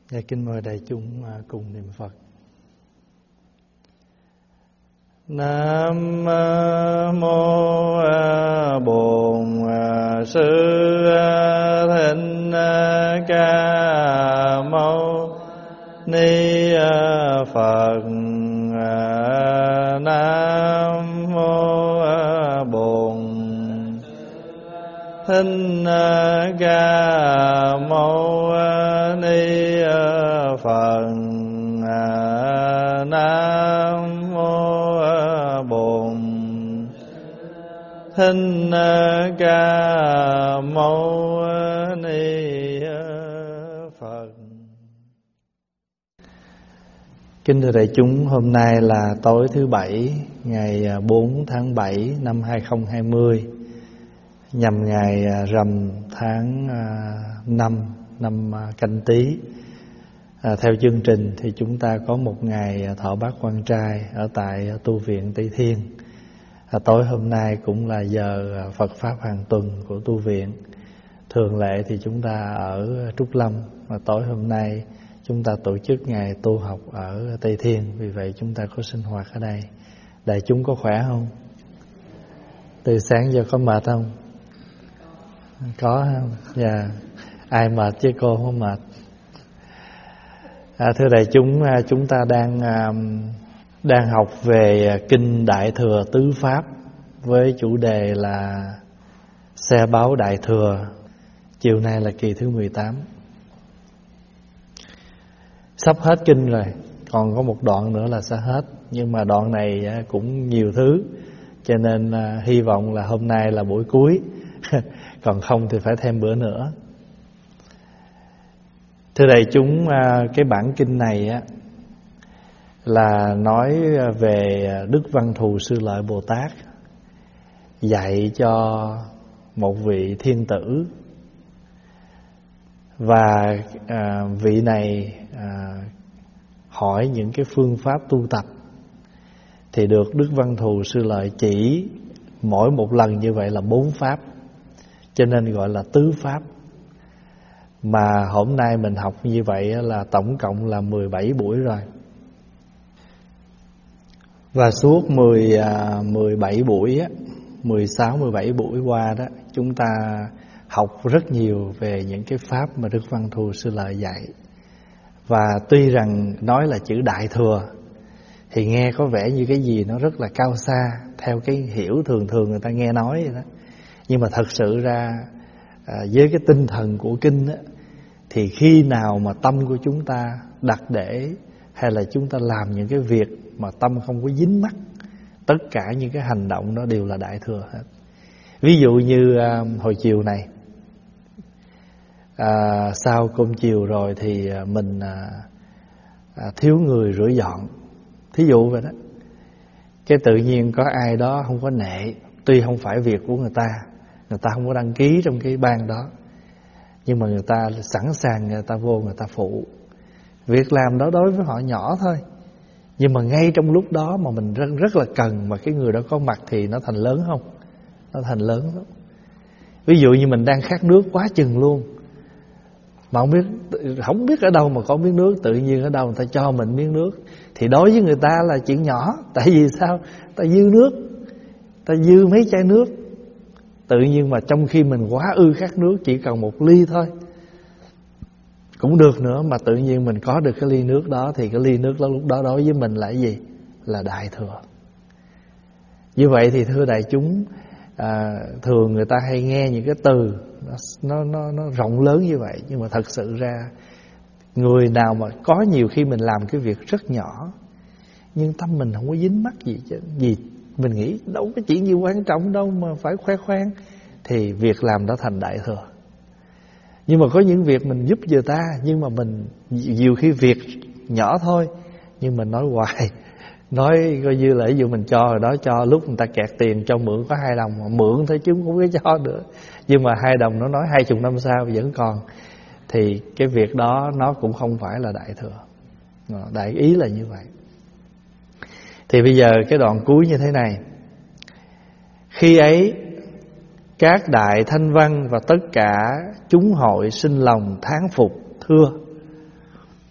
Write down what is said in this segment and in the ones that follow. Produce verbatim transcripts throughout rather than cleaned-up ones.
Dạ, kính mời đại chúng cùng niệm Phật. Nam mô Bổn Sư Thích Ca Mâu Ni Phật. Nam mô Bổn Thích Ca Mâu Ni Phật. Nam mô Bổn Thích Ca Mâu Ni Phật. Kính thưa đại chúng, hôm nay là tối thứ Bảy, ngày bốn tháng bảy năm hai không hai không, nhằm ngày rằm tháng năm năm Canh Tý. À, theo chương trình thì chúng ta có một ngày thọ bát quan trai ở tại tu viện Tây Thiên. À, tối hôm nay cũng là giờ Phật pháp hàng tuần của tu viện. Thường lệ thì chúng ta ở Trúc Lâm, mà tối hôm nay chúng ta tổ chức ngày tu học ở Tây Thiên, vì vậy chúng ta có sinh hoạt ở đây. Đại chúng có khỏe không? Từ sáng giờ có mệt không? Có không? Dạ. Ai mệt chứ cô không mệt. À, thưa đại chúng, chúng ta đang đang học về kinh Đại Thừa Tứ Pháp với chủ đề là xe báo Đại Thừa. Chiều nay là kỳ thứ mười tám. Sắp hết kinh rồi, còn có một đoạn nữa là sẽ hết. Nhưng mà đoạn này cũng nhiều thứ, cho nên hy vọng là hôm nay là buổi cuối. Còn không thì phải thêm bữa nữa. Thưa đại chúng, cái bản kinh này á là nói về Đức Văn Thù Sư Lợi Bồ Tát dạy cho một vị thiên tử. Và à, vị này à, hỏi những cái phương pháp tu tập, thì được Đức Văn Thù Sư Lợi chỉ mỗi một lần như vậy là bốn pháp, cho nên gọi là tứ pháp. Mà hôm nay mình học như vậy là tổng cộng là mười bảy buổi rồi. Và suốt mười, mười bảy buổi á, mười sáu, mười bảy buổi qua đó, chúng ta học rất nhiều về những cái pháp mà Đức Văn Thù Sư Lợi dạy. Và tuy rằng nói là chữ Đại Thừa thì nghe có vẻ như cái gì nó rất là cao xa, theo cái hiểu thường thường người ta nghe nói vậy đó. Nhưng mà thật sự ra à, với cái tinh thần của kinh á, thì khi nào mà tâm của chúng ta đặt để, hay là chúng ta làm những cái việc mà tâm không có dính mắc, tất cả những cái hành động đó đều là Đại Thừa hết. Ví dụ như à, hồi chiều này, à, sau cơm chiều rồi thì mình à, à, thiếu người rửa dọn, thí dụ vậy đó. Cái tự nhiên có ai đó không có nệ, tuy không phải việc của người ta, người ta không có đăng ký trong cái ban đó, nhưng mà người ta sẵn sàng người ta vô người ta phụ. Việc làm đó đối với họ nhỏ thôi, nhưng mà ngay trong lúc đó mà mình rất, rất là cần, mà cái người đó có mặt thì nó thành lớn không? Nó thành lớn lắm. Ví dụ như mình đang khát nước quá chừng luôn, mà không biết, không biết ở đâu mà có miếng nước, tự nhiên ở đâu người ta cho mình miếng nước, thì đối với người ta là chuyện nhỏ. Tại vì sao? Ta dư nước, ta dư mấy chai nước. Tự nhiên mà trong khi mình quá ư khát nước, chỉ cần một ly thôi cũng được nữa, mà tự nhiên mình có được cái ly nước đó, thì cái ly nước đó lúc đó đối với mình là cái gì? Là Đại Thừa. Như vậy thì thưa đại chúng, à, thường người ta hay nghe những cái từ nó, nó, nó rộng lớn như vậy, nhưng mà thật sự ra người nào mà có nhiều khi mình làm cái việc rất nhỏ, nhưng tâm mình không có dính mắc gì chứ, gì mình nghĩ đâu có chuyện gì quan trọng đâu mà phải khoe khoang, thì việc làm đó thành Đại Thừa. Nhưng mà có những việc mình giúp người ta, nhưng mà mình nhiều khi việc nhỏ thôi, nhưng mình nói hoài, nói coi như là ví dụ mình cho rồi đó, cho lúc người ta kẹt tiền cho mượn có hai đồng, mà mượn thôi chứ không có cho nữa, nhưng mà hai đồng nó nói hai chục năm sau vẫn còn, thì cái việc đó nó cũng không phải là Đại Thừa. Đại ý là như vậy. Thì bây giờ cái đoạn cuối như thế này: khi ấy các đại thanh văn và tất cả chúng hội sinh lòng thán phục thưa: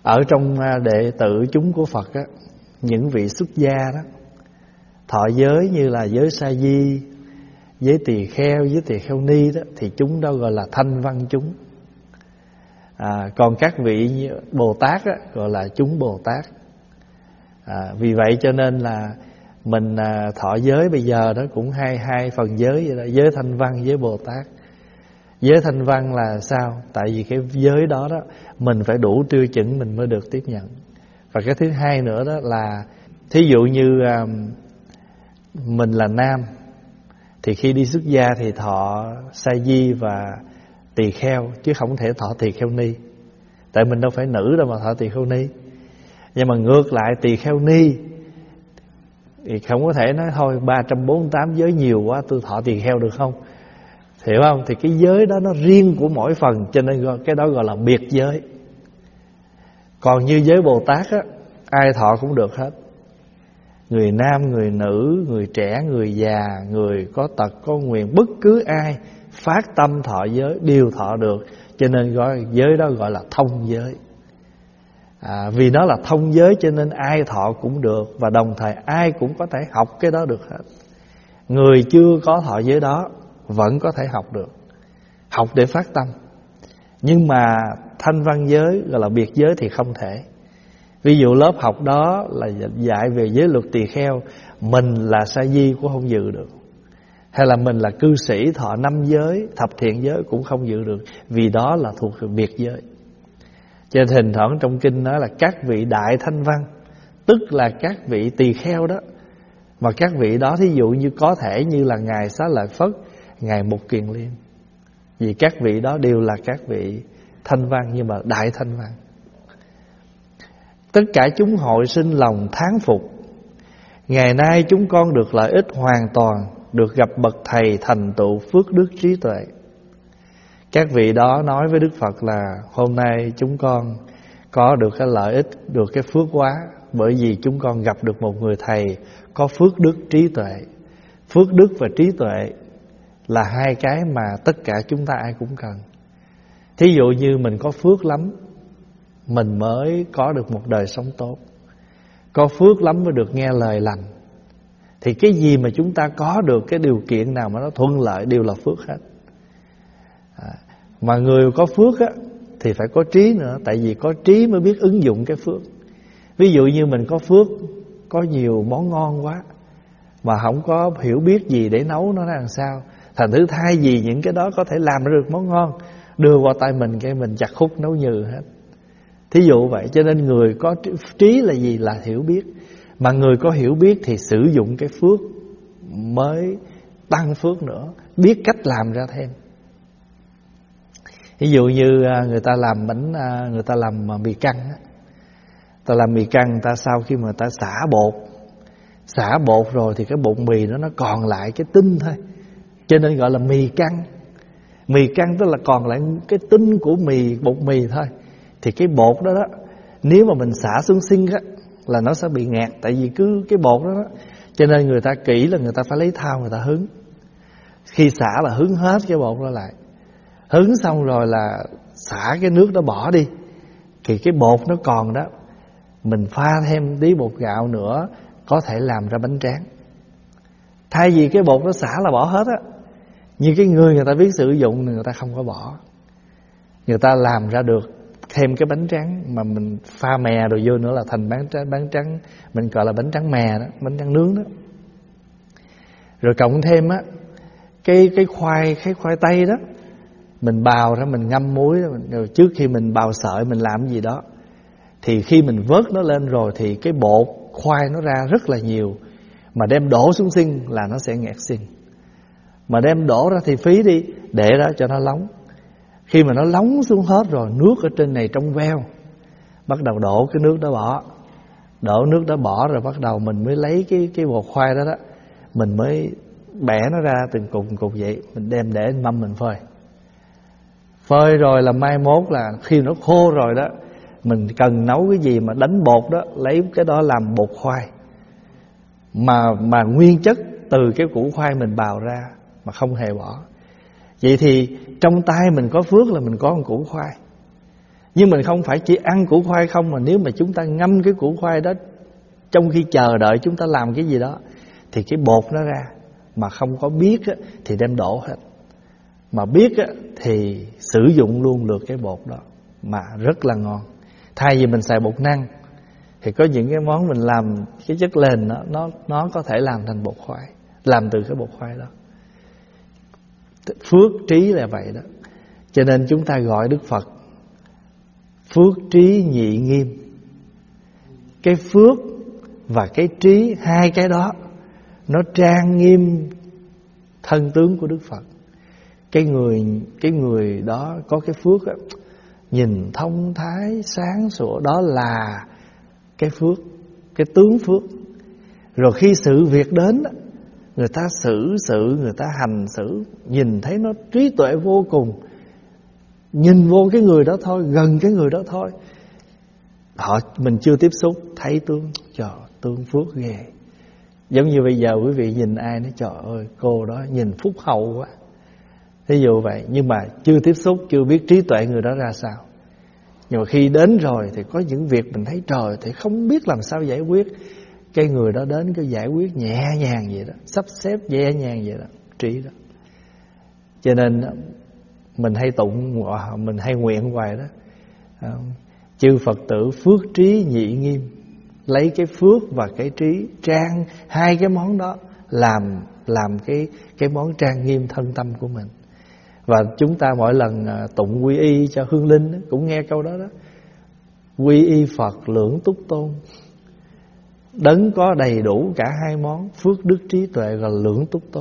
Ở trong đệ tử chúng của Phật á, những vị xuất gia đó thọ giới như là giới sa di, giới tỳ kheo, giới tỳ kheo ni đó, thì chúng đó gọi là thanh văn chúng. à, Còn các vị Bồ Tát á, gọi là chúng Bồ Tát. à, Vì vậy cho nên là mình à, thọ giới bây giờ đó cũng hai hai phần giới vậy đó, giới thanh văn, giới Bồ Tát. Giới thanh văn là sao? Tại vì cái giới đó đó mình phải đủ tiêu chuẩn mình mới được tiếp nhận. Và cái thứ hai nữa đó là thí dụ như à, mình là nam thì khi đi xuất gia thì thọ sa di và tỳ kheo, chứ không thể thọ tỳ kheo ni. Tại mình đâu phải nữ đâu mà thọ tỳ kheo ni. Nhưng mà ngược lại tỳ kheo ni thì không có thể nói thôi ba trăm bốn mươi tám giới nhiều quá tôi thọ tỳ kheo được không? Hiểu không? Thì cái giới đó nó riêng của mỗi phần, cho nên cái đó gọi là biệt giới. Còn như giới Bồ Tát á, ai thọ cũng được hết. Người nam, người nữ, người trẻ, người già, người có tật, có nguyền, bất cứ ai phát tâm thọ giới đều thọ được. Cho nên gọi giới đó gọi là thông giới. à, Vì nó là thông giới cho nên ai thọ cũng được. Và đồng thời ai cũng có thể học cái đó được hết. Người chưa có thọ giới đó vẫn có thể học được, học để phát tâm. Nhưng mà thanh văn giới gọi là biệt giới thì không thể. Ví dụ lớp học đó là dạy về giới luật tỳ kheo, mình là sa di cũng không dự được. Hay là mình là cư sĩ thọ năm giới, thập thiện giới cũng không dự được. Vì đó là thuộc biệt giới. Cho nên thỉnh thoảng trong kinh nói là các vị đại thanh văn, tức là các vị tỳ kheo đó. Mà các vị đó thí dụ như có thể như là Ngài Xá Lợi Phất, Ngài Mục Kiền Liên. Vì các vị đó đều là các vị thanh văn, nhưng mà đại thanh văn. Tất cả chúng hội sinh lòng thán phục. Ngày nay chúng con được lợi ích hoàn toàn, được gặp bậc thầy thành tựu phước đức trí tuệ. Các vị đó nói với Đức Phật là hôm nay chúng con có được cái lợi ích, được cái phước quá, bởi vì chúng con gặp được một người thầy có phước đức trí tuệ. Phước đức và trí tuệ là hai cái mà tất cả chúng ta ai cũng cần. Thí dụ như mình có phước lắm, mình mới có được một đời sống tốt. Có phước lắm mới được nghe lời lành. Thì cái gì mà chúng ta có được, cái điều kiện nào mà nó thuận lợi đều là phước hết. à, Mà người có phước á, thì phải có trí nữa. Tại vì có trí mới biết ứng dụng cái phước. Ví dụ như mình có phước, có nhiều món ngon quá, mà không có hiểu biết gì để nấu nó ra làm sao. Thành thử thay vì những cái đó có thể làm ra được món ngon, đưa qua tay mình cái mình chặt khúc nấu nhừ hết. Thí dụ vậy. Cho nên người có trí là gì? Là hiểu biết. Mà người có hiểu biết thì sử dụng cái phước mới tăng phước nữa, biết cách làm ra thêm. Ví dụ như người ta làm bánh, người ta làm mì căn á. Ta làm mì căn, ta sau khi mà ta xả bột, xả bột rồi thì cái bột mì đó nó còn lại cái tinh thôi, cho nên gọi là mì căn. Mì căn tức là còn lại cái tinh của mì, bột mì thôi. Thì cái bột đó đó, nếu mà mình xả xuống sinh á, là nó sẽ bị ngạt. Tại vì cứ cái bột đó, đó cho nên người ta kỹ là người ta phải lấy thao người ta hứng. Khi xả là hứng hết cái bột đó lại. Hứng xong rồi là xả cái nước đó bỏ đi. Thì cái bột nó còn đó, mình pha thêm tí bột gạo nữa, có thể làm ra bánh tráng. Thay vì cái bột nó xả là bỏ hết á, nhưng cái người người ta biết sử dụng thì người ta không có bỏ. Người ta làm ra được thêm cái bánh tráng mà mình pha mè rồi vô nữa là thành bánh tráng, bánh tráng mình gọi là bánh tráng mè đó, bánh tráng nướng đó. Rồi cộng thêm á cái cái khoai cái khoai tây đó, mình bào ra mình ngâm muối rồi trước khi mình bào sợi mình làm gì đó, thì khi mình vớt nó lên rồi thì cái bột khoai nó ra rất là nhiều, mà đem đổ xuống sinh là nó sẽ nghẹt sinh. Mà đem đổ ra thì phí đi, để đó cho nó nóng. Khi mà nó nóng xuống hết rồi, nước ở trên này trong veo, bắt đầu đổ cái nước đó bỏ. Đổ nước đó bỏ rồi bắt đầu mình mới lấy cái cái bột khoai đó đó, mình mới bẻ nó ra từng cục từng cục vậy, mình đem để mâm mình phơi. Phơi rồi là mai mốt là khi nó khô rồi đó, mình cần nấu cái gì mà đánh bột đó, lấy cái đó làm bột khoai. Mà mà nguyên chất từ cái củ khoai mình bào ra mà không hề bỏ. Vậy thì trong tay mình có phước là mình có một củ khoai. Nhưng mình không phải chỉ ăn củ khoai không, mà nếu mà chúng ta ngâm cái củ khoai đó trong khi chờ đợi chúng ta làm cái gì đó, thì cái bột nó ra. Mà không có biết á, thì đem đổ hết. Mà biết á, thì sử dụng luôn được cái bột đó, mà rất là ngon. Thay vì mình xài bột năng, thì có những cái món mình làm cái chất nền đó, nó, nó có thể làm thành bột khoai, làm từ cái bột khoai đó. Phước trí là vậy đó. Cho nên chúng ta gọi Đức Phật phước trí nhị nghiêm. Cái phước và cái trí, hai cái đó nó trang nghiêm thân tướng của Đức Phật. Cái người cái người đó có cái phước đó, nhìn thông thái sáng sủa, đó là cái phước, cái tướng phước. Rồi khi sự việc đến, người ta xử sự, người ta hành xử, nhìn thấy nó trí tuệ vô cùng. Nhìn vô cái người đó thôi, gần cái người đó thôi, họ mình chưa tiếp xúc, thấy tướng, trời, tướng phước ghê. Giống như bây giờ quý vị nhìn ai nói trời ơi, cô đó nhìn phúc hậu quá, thí dụ vậy. Nhưng mà chưa tiếp xúc, chưa biết trí tuệ người đó ra sao. Nhưng mà khi đến rồi thì có những việc mình thấy trời, thì không biết làm sao giải quyết. Cái người đó đến cái giải quyết nhẹ nhàng vậy đó, sắp xếp nhẹ nhàng vậy đó, trí đó. Cho nên mình hay tụng, mình hay nguyện hoài đó, chư Phật tử phước trí nhị nghiêm. Lấy cái phước và cái trí trang hai cái món đó làm làm cái cái món trang nghiêm thân tâm của mình. Và chúng ta mỗi lần tụng quy y cho hương linh cũng nghe câu đó đó. Quy y Phật lưỡng túc tôn, đấng có đầy đủ cả hai món phước đức trí tuệ và lưỡng túc tôn.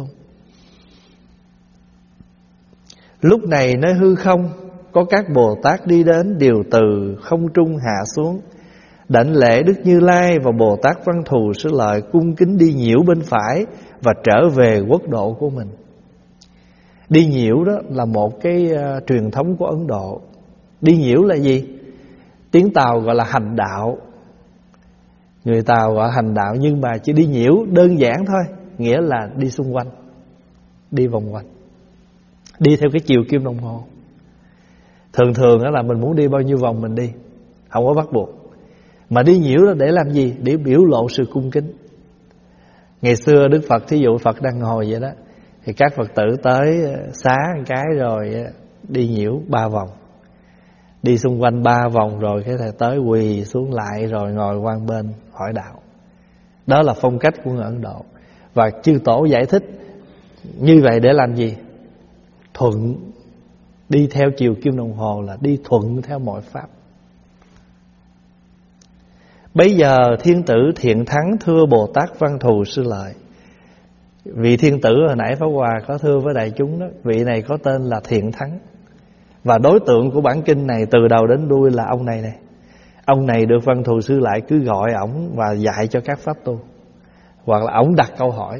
Lúc này nơi hư không có các Bồ Tát đi đến, đều từ không trung hạ xuống, đảnh lễ Đức Như Lai và Bồ Tát Văn Thù Sư Lợi, cung kính đi nhiễu bên phải và trở về quốc độ của mình. Đi nhiễu đó là một cái uh, truyền thống của Ấn Độ. Đi nhiễu là gì? Tiếng Tàu gọi là hành đạo. Người Tàu gọi hành đạo, nhưng mà chỉ đi nhiễu đơn giản thôi, nghĩa là đi xung quanh, đi vòng quanh, đi theo cái chiều kim đồng hồ. Thường thường đó là mình muốn đi bao nhiêu vòng mình đi, không có bắt buộc. Mà đi nhiễu đó để làm gì? Để biểu lộ sự cung kính. Ngày xưa Đức Phật, thí dụ Phật đang ngồi vậy đó, thì các Phật tử tới xá một cái rồi đi nhiễu ba vòng, đi xung quanh ba vòng rồi cái thầy tới quỳ xuống lại rồi ngồi qua bên hỏi đạo. Đó là phong cách của người Ấn Độ. Và chư tổ giải thích như vậy để làm gì? Thuận, đi theo chiều kim đồng hồ là đi thuận theo mọi pháp. Bây giờ thiên tử Thiện Thắng thưa Bồ Tát Văn Thù Sư Lợi. Vị thiên tử hồi nãy Pháp Hòa có thưa với đại chúng đó, vị này có tên là Thiện Thắng. Và đối tượng của bản kinh này từ đầu đến đuôi là ông này này. Ông này được Văn Thù Sư Lợi cứ gọi ổng và dạy cho các pháp tu, hoặc là ổng đặt câu hỏi.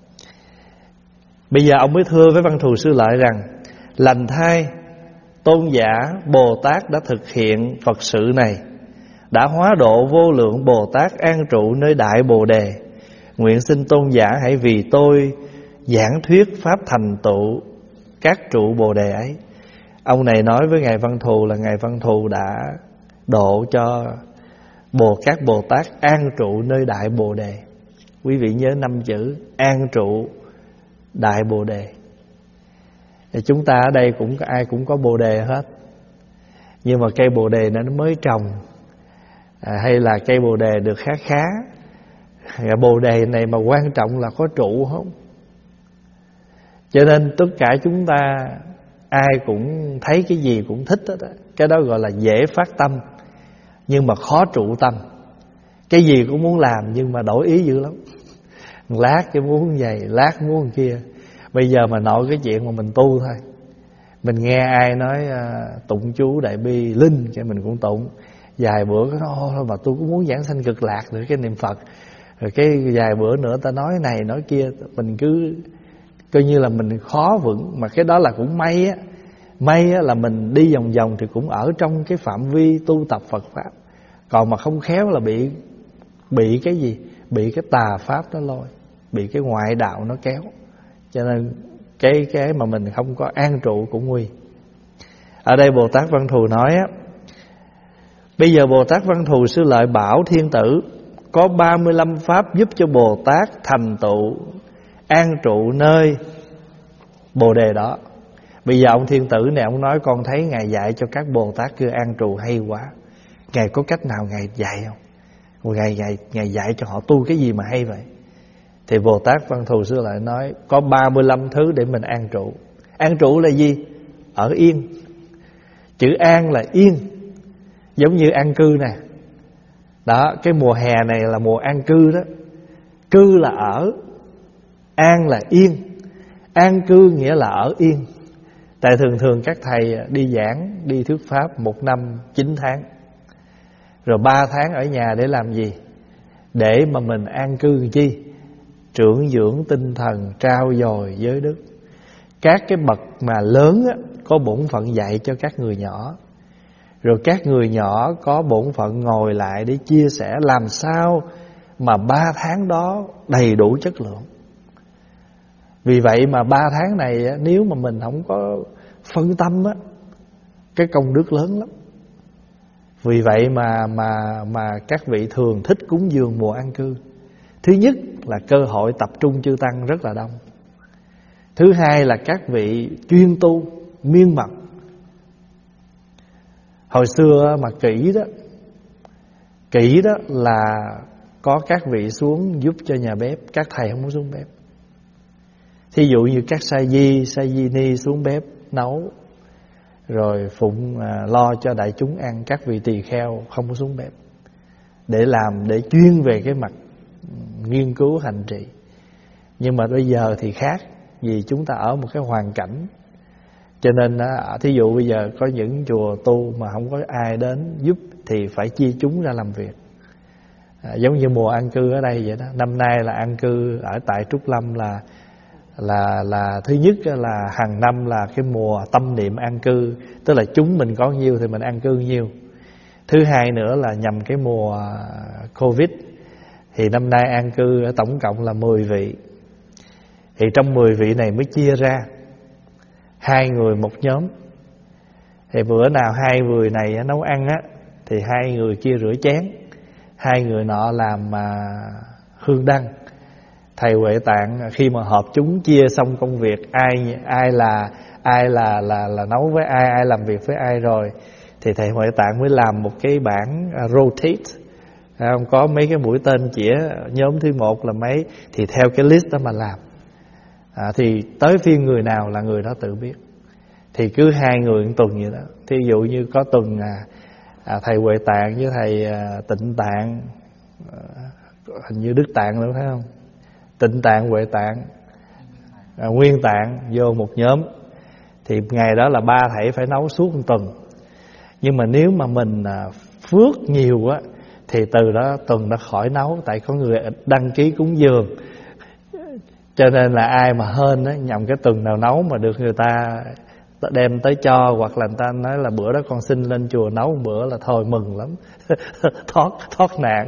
Bây giờ ông mới thưa với Văn Thù Sư Lợi rằng: lành thay, tôn giả Bồ Tát đã thực hiện Phật sự này, đã hóa độ vô lượng Bồ Tát an trụ nơi Đại Bồ Đề. Nguyện xin tôn giả hãy vì tôi giảng thuyết pháp thành tựu các trụ Bồ Đề ấy. Ông này nói với Ngài Văn Thù là Ngài Văn Thù đã độ cho bồ các Bồ Tát an trụ nơi Đại Bồ Đề. Quý vị nhớ năm chữ an trụ Đại Bồ Đề. Thì chúng ta ở đây cũng ai cũng có Bồ Đề hết, nhưng mà cây Bồ Đề nó mới trồng, à, hay là cây Bồ Đề được khá khá. Bồ Đề này mà quan trọng là có trụ không? Cho nên tất cả chúng ta ai cũng thấy cái gì cũng thích hết đó. Cái đó gọi là dễ phát tâm, nhưng mà khó trụ tâm. Cái gì cũng muốn làm nhưng mà đổi ý dữ lắm. Lát cái muốn vậy, lát muốn kia. Bây giờ mà nội cái chuyện mà mình tu thôi, mình nghe ai nói uh, tụng chú Đại Bi Linh cho mình cũng tụng. Vài bữa cái nói thôi mà tôi cũng muốn giảng sanh cực lạc được cái niệm Phật. Rồi cái vài bữa nữa ta nói này nói kia, mình cứ coi như là mình khó vững. Mà cái đó là cũng may á. May á là mình đi vòng vòng thì cũng ở trong cái phạm vi tu tập Phật Pháp. Còn mà không khéo là bị Bị cái gì? Bị cái tà Pháp nó lôi, bị cái ngoại đạo nó kéo. Cho nên cái cái mà mình không có an trụ cũng nguy. Ở đây Bồ Tát Văn Thù nói á, Bây giờ Bồ Tát Văn Thù Sư Lợi bảo thiên tử có ba mươi lăm pháp giúp cho Bồ Tát thành tựu an trụ nơi Bồ Đề đó. Bây giờ ông thiên tử này ông nói con thấy Ngài dạy cho các Bồ Tát kia an trụ hay quá. Ngài có cách nào Ngài dạy không? Ngài, Ngài, Ngài dạy cho họ tu cái gì mà hay vậy? Thì Bồ Tát Văn Thù Sư Lợi nói có ba mươi lăm thứ để mình an trụ. An trụ là gì? Ở yên. Chữ an là yên, giống như an cư nè. Đó, cái mùa hè này là mùa an cư đó. Cư là ở, an là yên. An cư nghĩa là ở yên. Tại thường thường các thầy đi giảng, đi thuyết pháp một năm chín tháng, rồi ba tháng ở nhà để làm gì? Để mà mình an cư chi? Trưởng dưỡng tinh thần, trao dồi giới đức. Các cái bậc mà lớn á, có bổn phận dạy cho các người nhỏ, rồi các người nhỏ có bổn phận ngồi lại để chia sẻ làm sao mà ba tháng đó đầy đủ chất lượng. Vì vậy mà ba tháng này nếu mà mình không có phân tâm á, cái công đức lớn lắm. Vì vậy mà mà mà các vị thường thích cúng dường mùa an cư. Thứ nhất là cơ hội tập trung chư tăng rất là đông. Thứ hai là các vị chuyên tu miên mật. Hồi xưa mà kỹ đó, kỹ đó là có các vị xuống giúp cho nhà bếp, các thầy không có xuống bếp. Thí dụ như các sa di, sa di ni xuống bếp nấu, rồi phụng à, lo cho đại chúng ăn. Các vị tỳ kheo không có xuống bếp, để làm, để chuyên về cái mặt nghiên cứu hành trì. Nhưng mà bây giờ thì khác, vì chúng ta ở một cái hoàn cảnh, cho nên á, thí dụ bây giờ có những chùa tu mà không có ai đến giúp thì phải chia chúng ra làm việc. à, Giống như mùa an cư ở đây vậy đó. Năm nay là an cư ở tại Trúc Lâm là Là là thứ nhất là hàng năm là cái mùa tâm niệm an cư, tức là chúng mình có nhiêu thì mình an cư nhiêu. Thứ hai nữa là nhằm cái mùa Covid, thì năm nay an cư ở tổng cộng là mười vị. Thì trong mười vị này mới chia ra hai người một nhóm. Thì bữa nào hai người này nấu ăn á, thì hai người kia rửa chén, hai người nọ làm mà hương đăng. Thầy Huệ Tạng khi mà họp chúng chia xong công việc, ai ai là ai là là là nấu với ai, ai làm việc với ai rồi, thì thầy Huệ Tạng mới làm một cái bảng rotate, không có mấy cái mũi tên chĩa nhóm thứ một là mấy, thì theo cái list đó mà làm. À, thì tới phiên người nào là người đó tự biết. Thì cứ hai người một tuần vậy đó. Thí dụ như có tuần à, à, thầy Huệ Tạng với thầy à, Tịnh Tạng, à, hình như Đức Tạng nữa phải không? Tịnh Tạng, Huệ Tạng, à, Nguyên Tạng vô một nhóm. Thì ngày đó là ba thầy phải nấu suốt một tuần. Nhưng mà nếu mà mình à, phước nhiều á, thì từ đó tuần nó khỏi nấu. Tại có người đăng ký cúng dường, cho nên là ai mà hên á, nhằm cái tuần nào nấu mà được người ta đem tới cho, hoặc là người ta nói là bữa đó con xin lên chùa nấu một bữa là thôi mừng lắm. thoát thoát nạn.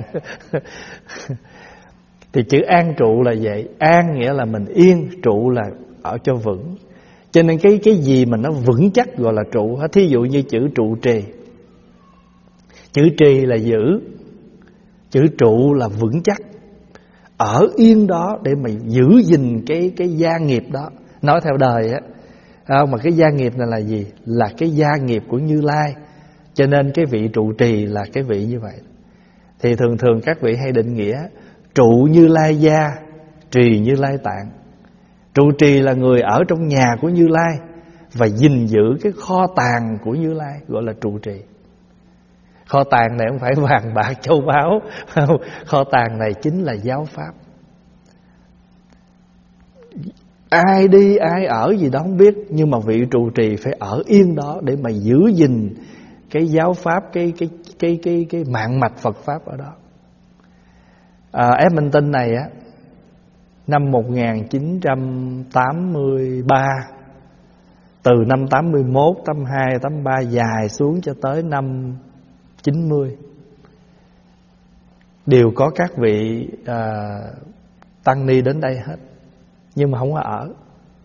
Thì chữ an trụ là vậy. An nghĩa là mình yên, trụ là ở cho vững. Cho nên cái cái gì mà nó vững chắc gọi là trụ. Thí dụ như chữ trụ trì, chữ trì là giữ, chữ trụ là vững chắc, ở yên đó để mà giữ gìn cái cái gia nghiệp đó. Nói theo đời á, à, mà cái gia nghiệp này là gì? Là cái gia nghiệp của Như Lai. Cho nên cái vị trụ trì là cái vị như vậy. Thì thường thường các vị hay định nghĩa trụ Như Lai gia, trì Như Lai tạng. Trụ trì là người ở trong nhà của Như Lai và gìn giữ cái kho tàng của Như Lai, gọi là trụ trì. Kho tàng này không phải vàng bạc châu báu, kho tàng này chính là giáo pháp. Ai đi ai ở gì đó không biết, nhưng mà vị trụ trì phải ở yên đó để mà giữ gìn cái giáo pháp, cái cái cái cái cái mạng mạch Phật pháp ở đó. À, Edmonton này á, năm một nghìn chín trăm tám mươi ba, từ năm tám mươi mốt, tám mươi hai, tám mươi ba dài xuống cho tới năm chín mươi, đều có các vị à, tăng ni đến đây hết, nhưng mà không có ở.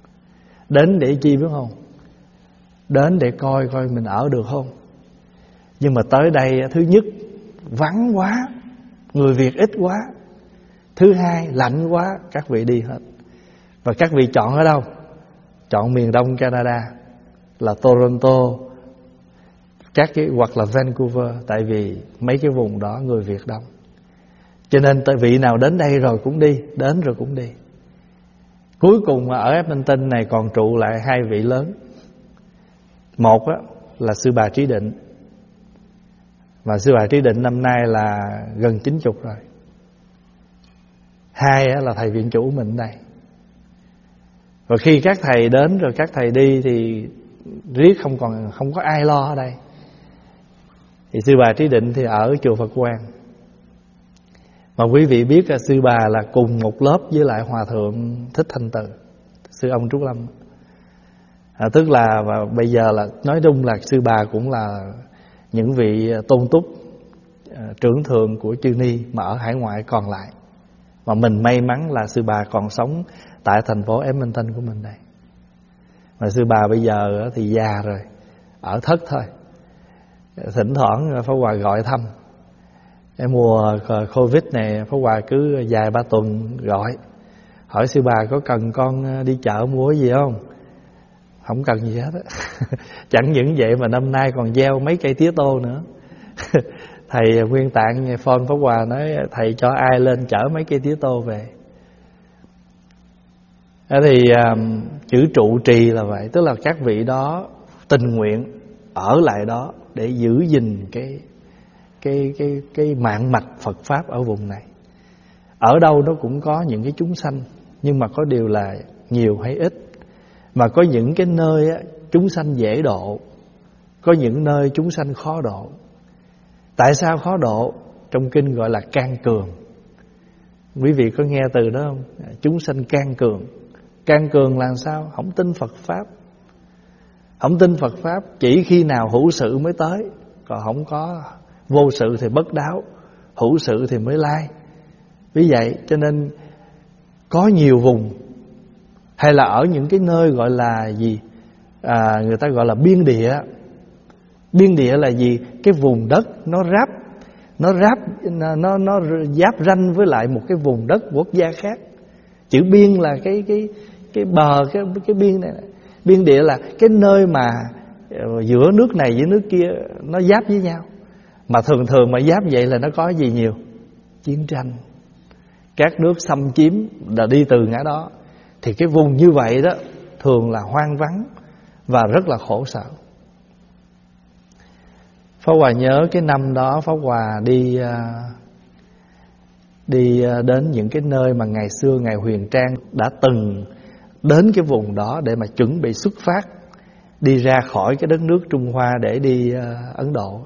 Đến để chi biết không? Đến để coi coi mình ở được không. Nhưng mà tới đây thứ nhất vắng quá, người Việt ít quá. Thứ hai lạnh quá, các vị đi hết. Và các vị chọn ở đâu? Chọn miền Đông Canada, là Toronto, các cái hoặc là Vancouver, tại vì mấy cái vùng đó người Việt đông. Cho nên tại vị nào đến đây rồi cũng đi, đến rồi cũng đi. Cuối cùng ở Edmonton này còn trụ lại hai vị lớn. Một á, là sư bà Trí Định. Và sư bà Trí Định năm nay là gần chín chục rồi. Hai á, là thầy viện chủ mình đây. Và khi các thầy đến rồi các thầy đi thì riết không còn không có ai lo ở đây. Thì sư bà Trí Định thì ở chùa Phật Quang. Mà quý vị biết là sư bà là cùng một lớp với lại Hòa Thượng Thích Thanh Từ, sư ông Trúc Lâm. À, tức là và bây giờ là nói chung là sư bà cũng là những vị tôn túc à, trưởng thượng của chư ni mà ở hải ngoại còn lại. Mà mình may mắn là sư bà còn sống tại thành phố Edmonton của mình đây. Mà sư bà bây giờ thì già rồi, ở thất thôi. Thỉnh thoảng Pháp Hòa gọi thăm. Cái mùa Covid này Pháp Hòa cứ vài ba tuần gọi, hỏi sư bà có cần con đi chợ mua cái gì không? Không cần gì hết á. Chẳng những vậy mà năm nay còn gieo mấy cây tía tô nữa. Thầy Nguyên Tạng phone Pháp Hòa nói thầy cho ai lên chở mấy cây tía tô về. Thế thì um, chữ trụ trì là vậy, tức là các vị đó tình nguyện ở lại đó để giữ gìn cái cái cái cái mạng mạch Phật pháp ở vùng này. Ở đâu nó cũng có những cái chúng sanh, nhưng mà có điều là nhiều hay ít. Mà có những cái nơi á, chúng sanh dễ độ, có những nơi chúng sanh khó độ. Tại sao khó độ? Trong kinh gọi là can cường. Quý vị có nghe từ đó không? Chúng sanh can cường. Can cường là sao? Không tin Phật pháp. Không tin Phật pháp, chỉ khi nào hữu sự mới tới. Còn không có vô sự thì bất đáo, hữu sự thì mới lai. Vì vậy cho nên có nhiều vùng, hay là ở những cái nơi gọi là gì à, người ta gọi là biên địa. Biên địa là gì? Cái vùng đất nó ráp Nó ráp Nó, nó giáp ranh với lại một cái vùng đất quốc gia khác. Chữ biên là cái cái cái bờ cái cái biên này. Biên địa là cái nơi mà giữa nước này với nước kia nó giáp với nhau. Mà thường thường mà giáp vậy là nó có gì nhiều? Chiến tranh, các nước xâm chiếm là đi từ ngã đó. Thì cái vùng như vậy đó thường là hoang vắng và rất là khổ sở. Pháp Hòa nhớ cái năm đó Pháp Hòa đi Đi đến những cái nơi mà ngày xưa Ngài Huyền Trang đã từng đến cái vùng đó để mà chuẩn bị xuất phát đi ra khỏi cái đất nước Trung Hoa để đi Ấn Độ.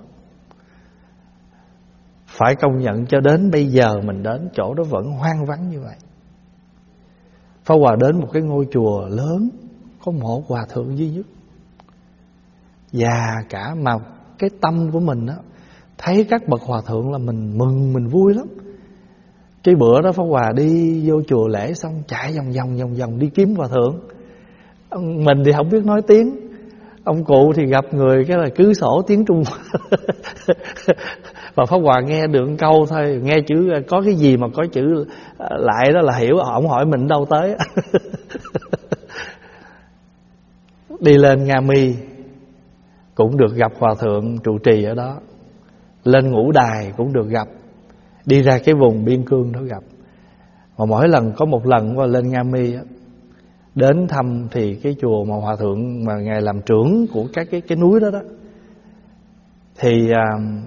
Phải công nhận cho đến bây giờ mình đến chỗ đó vẫn hoang vắng như vậy. Pháp Hòa đến một cái ngôi chùa lớn, có một hòa thượng duy nhất, già cả, mà cái tâm của mình đó, thấy các bậc hòa thượng là mình mừng, mình vui lắm. Cái bữa đó Pháp Hòa đi vô chùa lễ xong chạy vòng vòng vòng vòng đi kiếm hòa thượng. Mình thì không biết nói tiếng, ông cụ thì gặp người cái là cứ sổ tiếng Trung Hoa. Và Pháp Hòa nghe được câu thôi, nghe chữ có cái gì mà có chữ lại đó là hiểu. Ông hỏi mình đâu tới. Đi lên Nga Mi cũng được gặp hòa thượng trụ trì ở đó. Lên Ngũ Đài cũng được gặp. Đi ra cái vùng biên cương đó gặp. Mà mỗi lần có một lần qua lên Nga Mi đến thăm thì cái chùa mà hòa thượng mà ngài làm trưởng của các cái cái núi đó đó, thì à,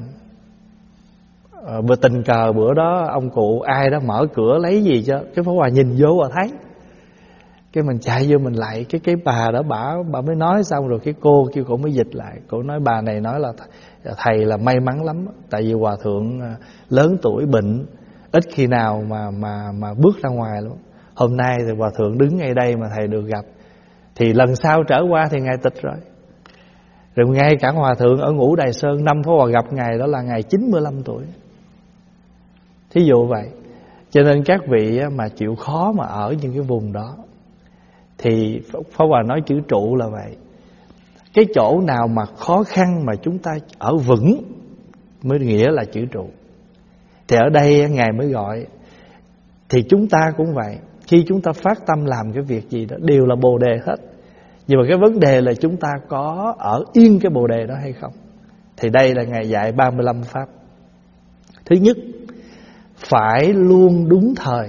vừa tình cờ bữa đó ông cụ ai đó mở cửa lấy gì cho cái Pháp Hòa nhìn vô và thấy. Cái mình chạy vô mình lại cái cái bà đó, bà bà mới nói xong rồi cái cô kêu cổ mới dịch lại. Cổ nói bà này nói là thầy là may mắn lắm, tại vì hòa thượng lớn tuổi bệnh, ít khi nào mà mà mà bước ra ngoài luôn. Hôm nay thì hòa thượng đứng ngay đây mà thầy được gặp. Thì lần sau trở qua thì ngài tịch rồi. Rồi ngay cả hòa thượng ở Ngũ Đài Sơn, năm Pháp Hòa gặp ngài đó là ngài chín mươi lăm tuổi. Thí dụ vậy. Cho nên các vị mà chịu khó mà ở những cái vùng đó thì Pháp Hòa nói chữ trụ là vậy. Cái chỗ nào mà khó khăn mà chúng ta ở vững mới nghĩa là chữ trụ. Thì ở đây Ngài mới gọi. Thì chúng ta cũng vậy. Khi chúng ta phát tâm làm cái việc gì đó đều là bồ đề hết. Nhưng mà cái vấn đề là chúng ta có ở yên cái bồ đề đó hay không. Thì đây là Ngài dạy ba mươi lăm pháp. Thứ nhất, phải luôn đúng thời.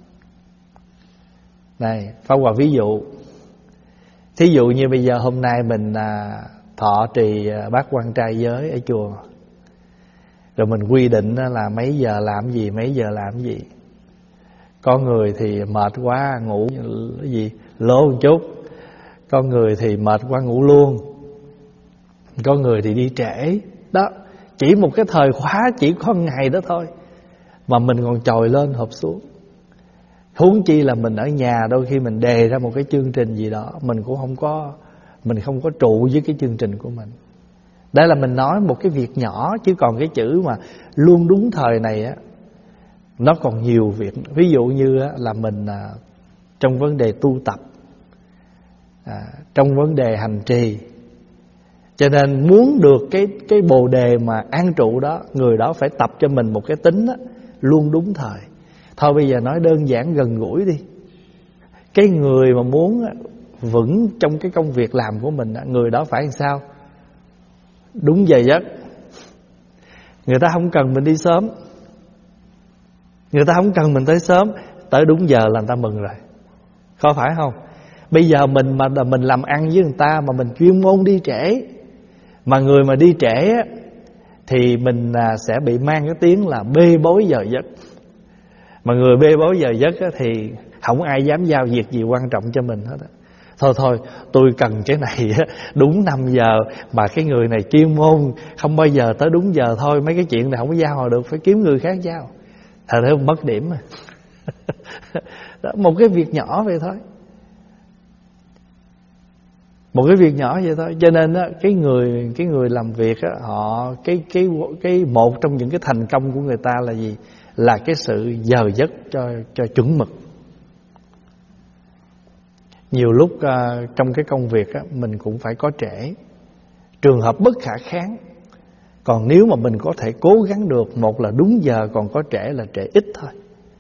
Này, Pháp Hòa ví dụ. Thí dụ như bây giờ hôm nay mình à, thọ trì bát quan trai giới ở chùa. Rồi mình quy định là mấy giờ làm gì, mấy giờ làm gì. Có người thì mệt quá ngủ cái gì lố một chút. Có người thì mệt quá ngủ luôn. Có người thì đi trễ. Đó, chỉ một cái thời khóa, chỉ có ngày đó thôi mà mình còn trồi lên hộp xuống. Huống chi là mình ở nhà, đôi khi mình đề ra một cái chương trình gì đó, mình cũng không có Mình không có trụ với cái chương trình của mình. Đây là mình nói một cái việc nhỏ. Chứ còn cái chữ mà luôn đúng thời này á, nó còn nhiều việc. Ví dụ như á, là mình à, trong vấn đề tu tập, à, trong vấn đề hành trì. Cho nên muốn được cái, cái bồ đề mà an trụ đó, người đó phải tập cho mình một cái tính á, luôn đúng thời. Thôi bây giờ nói đơn giản gần gũi đi. Cái người mà muốn vững trong cái công việc làm của mình, người đó phải làm sao? Đúng giờ giấc. Người ta không cần mình đi sớm, người ta không cần mình tới sớm. Tới đúng giờ là người ta mừng rồi, có phải không? Bây giờ mình mà mình làm ăn với người ta mà mình chuyên môn đi trễ, mà người mà đi trễ á, thì mình sẽ bị mang cái tiếng là bê bối giờ giấc. Mà người bê bối giờ giấc á, thì không ai dám giao việc gì quan trọng cho mình hết á. Thôi thôi, tôi cần cái này á, đúng năm giờ. Mà cái người này chuyên môn không bao giờ tới đúng giờ. Thôi mấy cái chuyện này không có giao họ được, phải kiếm người khác giao. Thật thế mất điểm. Đó, một cái việc nhỏ vậy thôi. Một cái việc nhỏ vậy thôi. Cho nên á, cái người cái người làm việc á, họ cái cái cái một trong những cái thành công của người ta là gì? Là cái sự giờ giấc cho cho chuẩn mực. Nhiều lúc uh, trong cái công việc á, mình cũng phải có trễ. Trường hợp bất khả kháng. Còn nếu mà mình có thể cố gắng được, một là đúng giờ, còn có trễ là trễ ít thôi.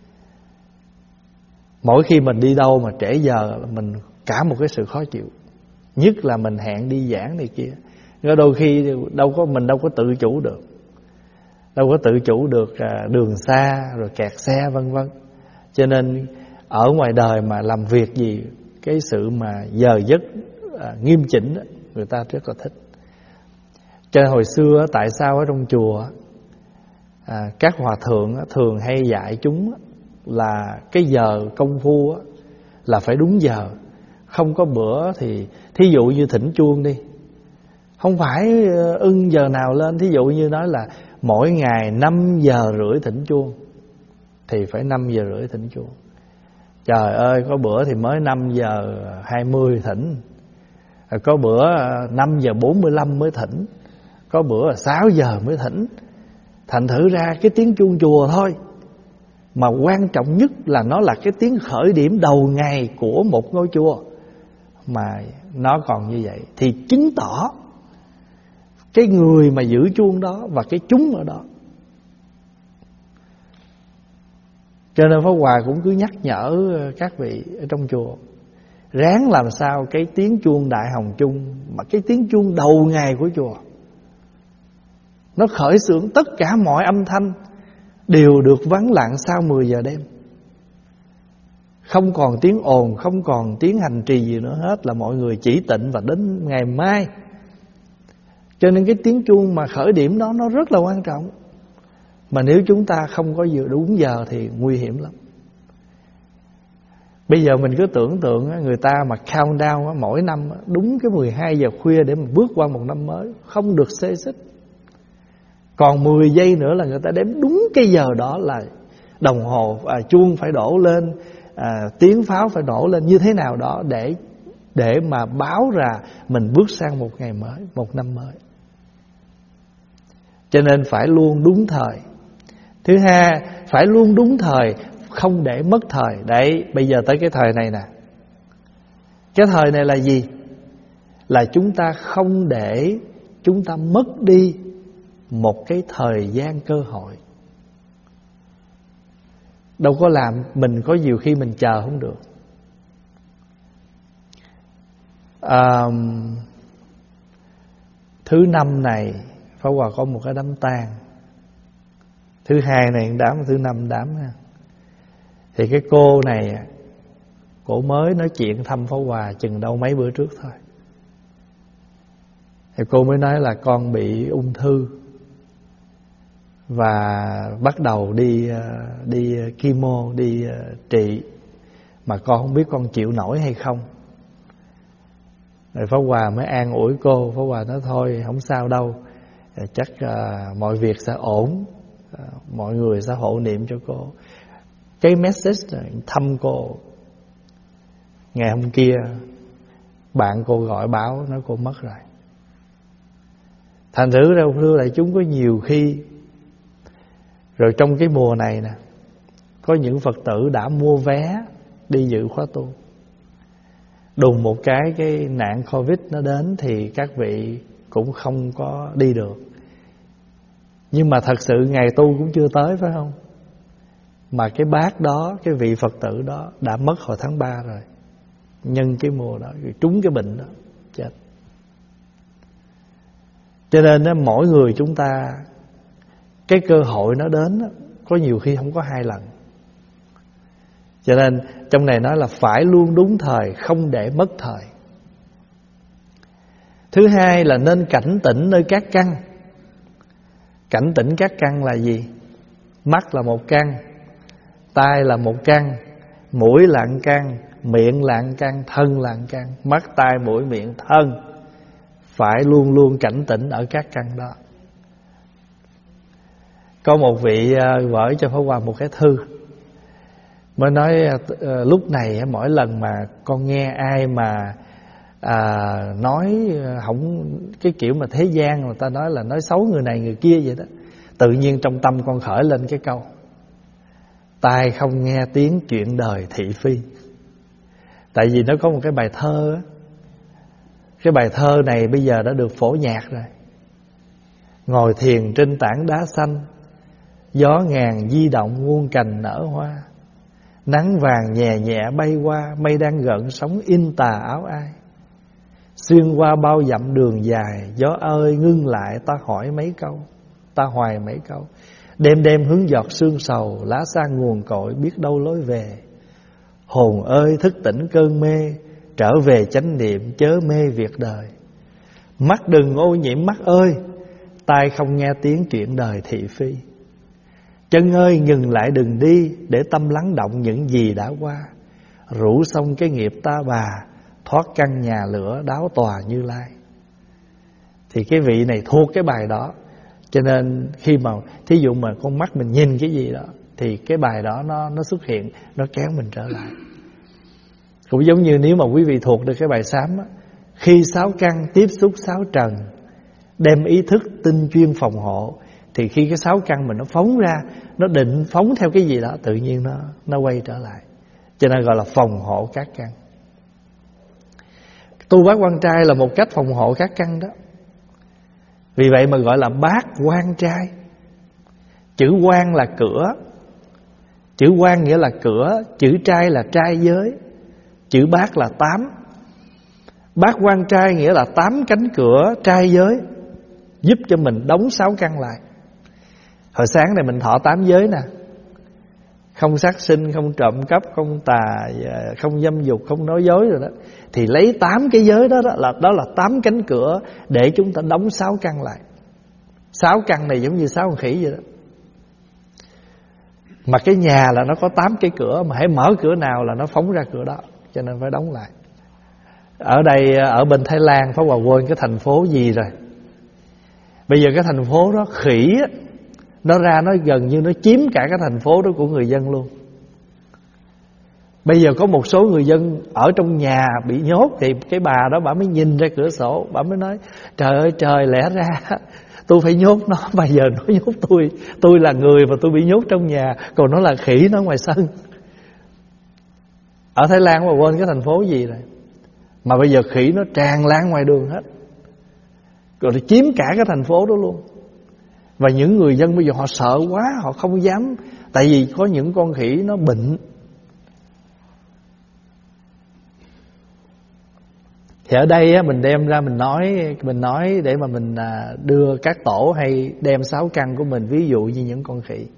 Mỗi khi mình đi đâu mà trễ giờ, mình cả một cái sự khó chịu. Nhất là mình hẹn đi giảng này kia. Nhưng đôi khi đâu có mình đâu có tự chủ được. Đâu có tự chủ được à, đường xa, rồi kẹt xe vân vân. Cho nên ở ngoài đời mà làm việc gì, cái sự mà giờ giấc à, nghiêm chỉnh đó, người ta rất là thích. Cho nên hồi xưa tại sao ở trong chùa à, các hòa thượng thường hay dạy chúng là cái giờ công phu là phải đúng giờ. Không có bữa thì thí dụ như thỉnh chuông đi, không phải ưng giờ nào lên. Thí dụ như nói là mỗi ngày năm giờ rưỡi thỉnh chuông thì phải năm giờ rưỡi thỉnh chuông. Trời ơi, có bữa thì mới năm giờ hai mươi thỉnh, có bữa năm giờ bốn mươi lăm mới thỉnh, có bữa là sáu giờ mới thỉnh. Thành thử ra cái tiếng chuông chùa thôi, mà quan trọng nhất là nó là cái tiếng khởi điểm đầu ngày của một ngôi chùa, mà nó còn như vậy thì chứng tỏ cái người mà giữ chuông đó và cái chúng ở đó. Cho nên Pháp Hòa cũng cứ nhắc nhở các vị ở trong chùa ráng làm sao cái tiếng chuông Đại Hồng Chung, mà cái tiếng chuông đầu ngày của chùa, nó khởi xướng tất cả mọi âm thanh đều được vắng lặng sau mười giờ đêm. Không còn tiếng ồn, không còn tiếng hành trì gì nữa hết, là mọi người chỉ tịnh và đến ngày mai. Cho nên cái tiếng chuông mà khởi điểm đó nó rất là quan trọng. Mà nếu chúng ta không có giờ đúng giờ thì nguy hiểm lắm. Bây giờ mình cứ tưởng tượng người ta mà countdown mỗi năm đúng cái mười hai giờ khuya để mà bước qua một năm mới, không được xê xích. Còn mười giây nữa là người ta đếm đúng cái giờ đó là đồng hồ à, chuông phải đổ lên, à, tiếng pháo phải đổ lên như thế nào đó để để mà báo ra mình bước sang một ngày mới, một năm mới. Cho nên phải luôn đúng thời. Thứ hai, phải luôn đúng thời, không để mất thời. Đấy, bây giờ tới cái thời này nè. Cái thời này là gì? là chúng ta không để chúng ta mất đi một cái thời gian cơ hội. Đâu có làm, mình có nhiều khi mình chờ không được. à, Thứ năm này Pháp Hòa có một cái đám tang. Thứ hai này đám, thứ năm đám ha. Thì cái cô này cổ mới nói chuyện thăm Pháp Hòa chừng đâu mấy bữa trước thôi. Thì cô mới nói là con bị ung thư và bắt đầu đi đi chemo, đi trị, mà con không biết con chịu nổi hay không. Rồi Pháp Hòa mới an ủi cô. Pháp Hòa nói thôi không sao đâu, chắc uh, mọi việc sẽ ổn, uh, mọi người sẽ hộ niệm cho cô. Cái message thăm cô. Ngày hôm kia bạn cô gọi báo nói cô mất rồi. Thành thử ra thưa đại chúng, có nhiều khi rồi trong cái mùa này nè, có những Phật tử đã mua vé đi dự khóa tu, đùng một cái cái nạn Covid nó đến thì các vị cũng không có đi được. Nhưng mà thật sự ngày tu cũng chưa tới, phải không? Mà cái bác đó, cái vị Phật tử đó đã mất hồi tháng ba rồi, nhân cái mùa đó, trúng cái bệnh đó, chết. Cho nên đó, mỗi người chúng ta, cái cơ hội nó đến đó, có nhiều khi không có hai lần. Cho nên trong này nói là phải luôn đúng thời, không để mất thời. Thứ hai là nên cảnh tỉnh nơi các căn. Cảnh tỉnh các căn là gì? Mắt là một căn, tai là một căn, mũi là một căn, miệng là một căn, thân là một căn. Mắt, tai, mũi, miệng, thân phải luôn luôn cảnh tỉnh ở các căn đó. Có một vị gửi cho Pháp Hòa một cái thư, mới nói lúc này mỗi lần mà con nghe ai mà à, nói không, cái kiểu mà thế gian người ta nói là nói xấu người này người kia vậy đó, tự nhiên trong tâm con khởi lên cái câu: tai không nghe tiếng chuyện đời thị phi. Tại vì nó có một cái bài thơ á, cái bài thơ này bây giờ đã được phổ nhạc rồi. Ngồi thiền trên tảng đá xanh, gió ngàn di động muôn cành nở hoa. Nắng vàng nhẹ nhẹ bay qua, mây đang gợn sóng in tà áo ai. Xuyên qua bao dặm đường dài, gió ơi ngưng lại ta hỏi mấy câu, ta hoài mấy câu. Đêm đêm hướng giọt sương sầu, lá xa nguồn cội biết đâu lối về. Hồn ơi thức tỉnh cơn mê, trở về chánh niệm chớ mê việc đời. Mắt đừng ô nhiễm mắt ơi, tai không nghe tiếng chuyện đời thị phi. Chân ơi ngừng lại đừng đi, để tâm lắng động những gì đã qua. Rủ xong cái nghiệp ta bà, thoát căn nhà lửa đáo tòa Như Lai. Thì cái vị này thuộc cái bài đó. Cho nên khi mà thí dụ mà con mắt mình nhìn cái gì đó, thì cái bài đó nó, nó xuất hiện, nó kéo mình trở lại. Cũng giống như nếu mà quý vị thuộc được cái bài sám á: khi sáu căn tiếp xúc sáu trần, đem ý thức tinh chuyên phòng hộ. Thì khi cái sáu căn mình nó phóng ra, nó định phóng theo cái gì đó, tự nhiên nó, nó quay trở lại. Cho nên gọi là phòng hộ các căn. Tu bát quan trai là một cách phòng hộ các căn đó. Vì vậy mà gọi là bát quan trai. Chữ quan là cửa, chữ quan nghĩa là cửa, chữ trai là trai giới, chữ bát là tám. Bát quan trai nghĩa là tám cánh cửa trai giới, giúp cho mình đóng sáu căn lại. Hồi sáng này mình thọ tám giới nè: không sát sinh, không trộm cắp, không tà, không dâm dục, không nói dối rồi đó. Thì lấy tám cái giới đó, đó là đó là tám cánh cửa để chúng ta đóng sáu căn lại. Sáu căn này giống như sáu con khỉ vậy đó. Mà cái nhà là nó có tám cái cửa, mà hãy mở cửa nào là nó phóng ra cửa đó, cho nên phải đóng lại. Ở đây, ở bên Thái Lan, Pháp Hòa quên cái thành phố gì rồi. Bây giờ cái thành phố đó khỉ á, nó ra nó gần như nó chiếm cả cái thành phố đó của người dân luôn. Bây giờ có một số người dân ở trong nhà bị nhốt, thì cái bà đó bà mới nhìn ra cửa sổ, bà mới nói: trời ơi trời, lẽ ra tôi phải nhốt nó, bây giờ nó nhốt tôi. Tôi là người và tôi bị nhốt trong nhà, còn nó là khỉ, nó ngoài sân. Ở Thái Lan mà quên cái thành phố gì rồi. Mà bây giờ khỉ nó tràn lan ngoài đường hết, rồi nó chiếm cả cái thành phố đó luôn. Và những người dân bây giờ họ sợ quá, họ không dám. Tại vì có những con khỉ nó bệnh. Thì ở đây á, mình đem ra mình nói Mình nói để mà mình đưa các tổ hay đem sáu căn của mình ví dụ như những con khỉ.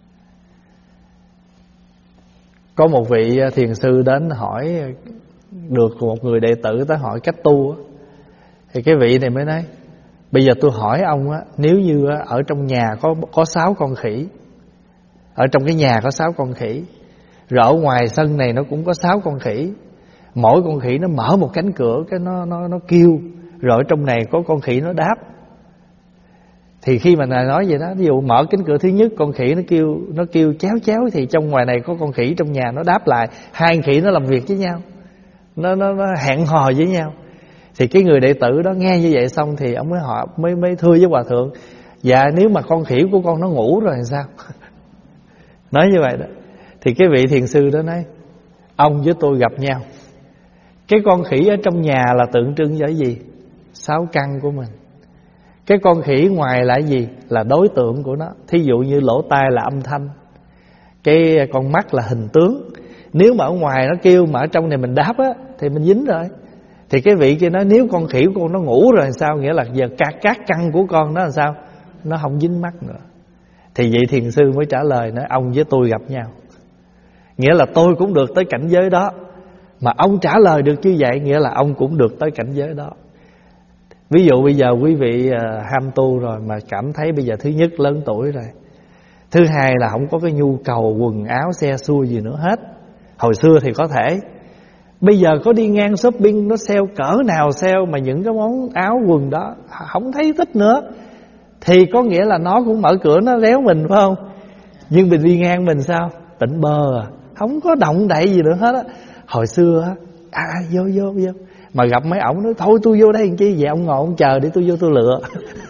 Có một vị thiền sư đến hỏi, được một người đệ tử tới hỏi cách tu á. Thì cái vị này mới nói, bây giờ tôi hỏi ông á, nếu như ở trong nhà có có sáu con khỉ, ở trong cái nhà có sáu con khỉ, rồi ở ngoài sân này nó cũng có sáu con khỉ, mỗi con khỉ nó mở một cánh cửa, cái nó nó nó kêu, rồi ở trong này có con khỉ nó đáp. Thì khi mà nói vậy đó, ví dụ mở cánh cửa thứ nhất, con khỉ nó kêu nó kêu chéo chéo, thì trong ngoài này có con khỉ trong nhà nó đáp lại, hai con khỉ nó làm việc với nhau, nó nó, nó hẹn hò với nhau. Thì cái người đệ tử đó nghe như vậy xong thì ông mới hỏi, mới mới thưa với hòa thượng, dạ nếu mà con khỉ của con nó ngủ rồi thì sao? Nói như vậy đó. Thì cái vị thiền sư đó nói, ông với tôi gặp nhau, cái con khỉ ở trong nhà là tượng trưng cho cái gì? Sáu căn của mình. Cái con khỉ ngoài là cái gì? Là đối tượng của nó. Thí dụ như lỗ tai là âm thanh, cái con mắt là hình tướng. Nếu mà ở ngoài nó kêu mà ở trong này mình đáp á, thì mình dính rồi. Thì cái vị kia nói, nếu con khỉ của con nó ngủ rồi sao? Nghĩa là giờ các, các căn của con nó làm sao? Nó không dính mắt nữa. Thì vị thiền sư mới trả lời, nói ông với tôi gặp nhau, nghĩa là tôi cũng được tới cảnh giới đó. Mà ông trả lời được như vậy, nghĩa là ông cũng được tới cảnh giới đó. Ví dụ bây giờ quý vị ham tu rồi, mà cảm thấy bây giờ thứ nhất lớn tuổi rồi, thứ hai là không có cái nhu cầu quần áo xe xua gì nữa hết. Hồi xưa thì có thể, bây giờ có đi ngang shopping nó sale cỡ nào sale, mà những cái món áo quần đó không thấy thích nữa, thì có nghĩa là nó cũng mở cửa nó réo mình, phải không? Nhưng mình đi ngang mình sao? Tỉnh bơ à, không có động đậy gì nữa hết á. Hồi xưa á, à, à vô vô vô, mà gặp mấy ổng nói thôi tôi vô đây làm chi vậy, ông ngồi ông chờ để tôi vô tôi lựa.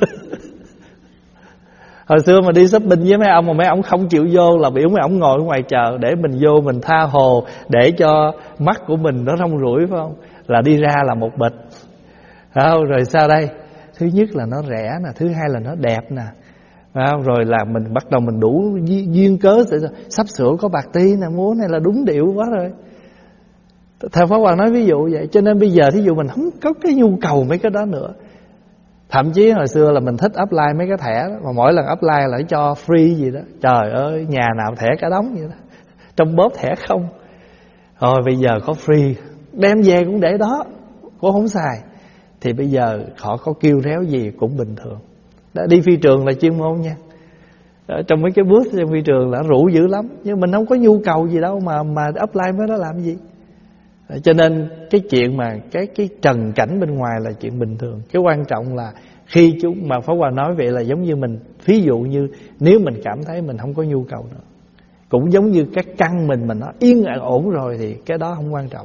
Hồi xưa mà đi shopping với mấy ông mà mấy ông không chịu vô là biểu mấy ông ngồi ở ngoài chờ để mình vô mình tha hồ, để cho mắt của mình nó rong ruổi, phải không? Là đi ra là một bịch. Không, rồi sao đây? Thứ nhất là nó rẻ nè, thứ hai là nó đẹp nè, không? Rồi là mình bắt đầu mình đủ duyên cớ, sắp sửa có bạc ti nè, múa này là đúng điệu quá rồi. Theo Pháp Hòa nói ví dụ vậy. Cho nên bây giờ thí dụ mình không có cái nhu cầu mấy cái đó nữa. Thậm chí hồi xưa là mình thích apply mấy cái thẻ đó, mà mỗi lần apply lại cho free gì đó. Trời ơi, nhà nào thẻ cả đống vậy đó, trong bóp thẻ không. Rồi bây giờ có free, đem về cũng để đó, cũng không xài. Thì bây giờ họ có kêu réo gì cũng bình thường. Đã đi phi trường là chuyên môn nha. Ở trong mấy cái booth trong phi trường là rủ dữ lắm, nhưng mình không có nhu cầu gì đâu mà mà apply mấy đó làm gì. Cho nên cái chuyện mà cái cái trần cảnh bên ngoài là chuyện bình thường. Cái quan trọng là khi chúng mà Pháp Hòa nói vậy là giống như mình, ví dụ như nếu mình cảm thấy mình không có nhu cầu nữa, cũng giống như cái căn mình mình nó yên ổn rồi, thì cái đó không quan trọng.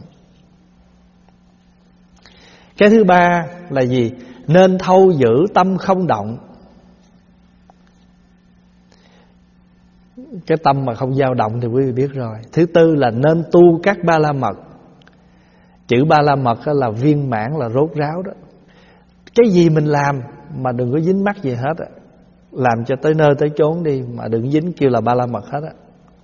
Cái thứ ba là gì? Nên thâu giữ tâm không động. Cái tâm mà không dao động thì quý vị biết rồi. Thứ tư là nên tu các ba la mật. Chữ ba la mật là viên mãn, là rốt ráo đó. Cái gì mình làm mà đừng có dính mắc gì hết á, làm cho tới nơi tới chốn đi, mà đừng dính kêu là ba la mật hết á.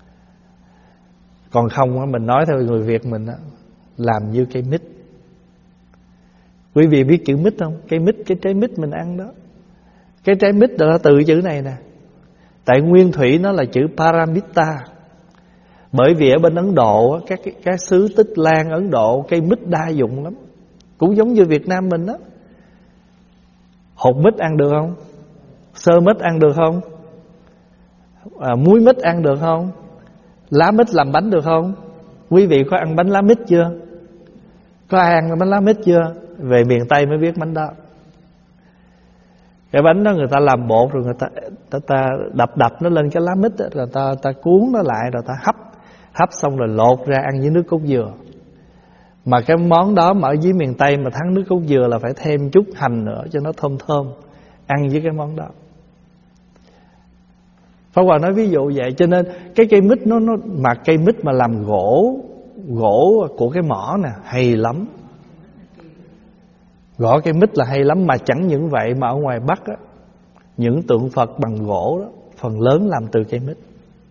Còn không á, mình nói theo người Việt mình á, làm như cây mít. Quý vị biết chữ mít không? Cây mít, cái trái mít mình ăn đó. Cái trái mít đó là từ chữ này nè. Tại nguyên thủy nó là chữ paramita. Bởi vì ở bên Ấn Độ, các các xứ Tích Lan Ấn Độ, cây mít đa dụng lắm, cũng giống như Việt Nam mình đó. Hột mít ăn được không? Sơ mít ăn được không? À, muối mít ăn được không? Lá mít làm bánh được không? Quý vị có ăn bánh lá mít chưa? Có ai ăn bánh lá mít chưa? Về miền Tây mới biết bánh đó. Cái bánh đó người ta làm bột, rồi người ta, ta, ta đập đập nó lên cái lá mít đó, rồi ta, ta cuốn nó lại, rồi ta hấp. Hấp xong rồi lột ra ăn với nước cốt dừa. Mà cái món đó mà ở dưới miền Tây mà thắng nước cốt dừa là phải thêm chút hành nữa cho nó thơm thơm. Ăn với cái món đó. Pháp Hòa nói ví dụ vậy. Cho nên cái cây mít nó, nó mà cây mít mà làm gỗ, gỗ của cái mỏ nè hay lắm. Gõ cây mít là hay lắm. Mà chẳng những vậy mà ở ngoài Bắc á, những tượng Phật bằng gỗ đó phần lớn làm từ cây mít.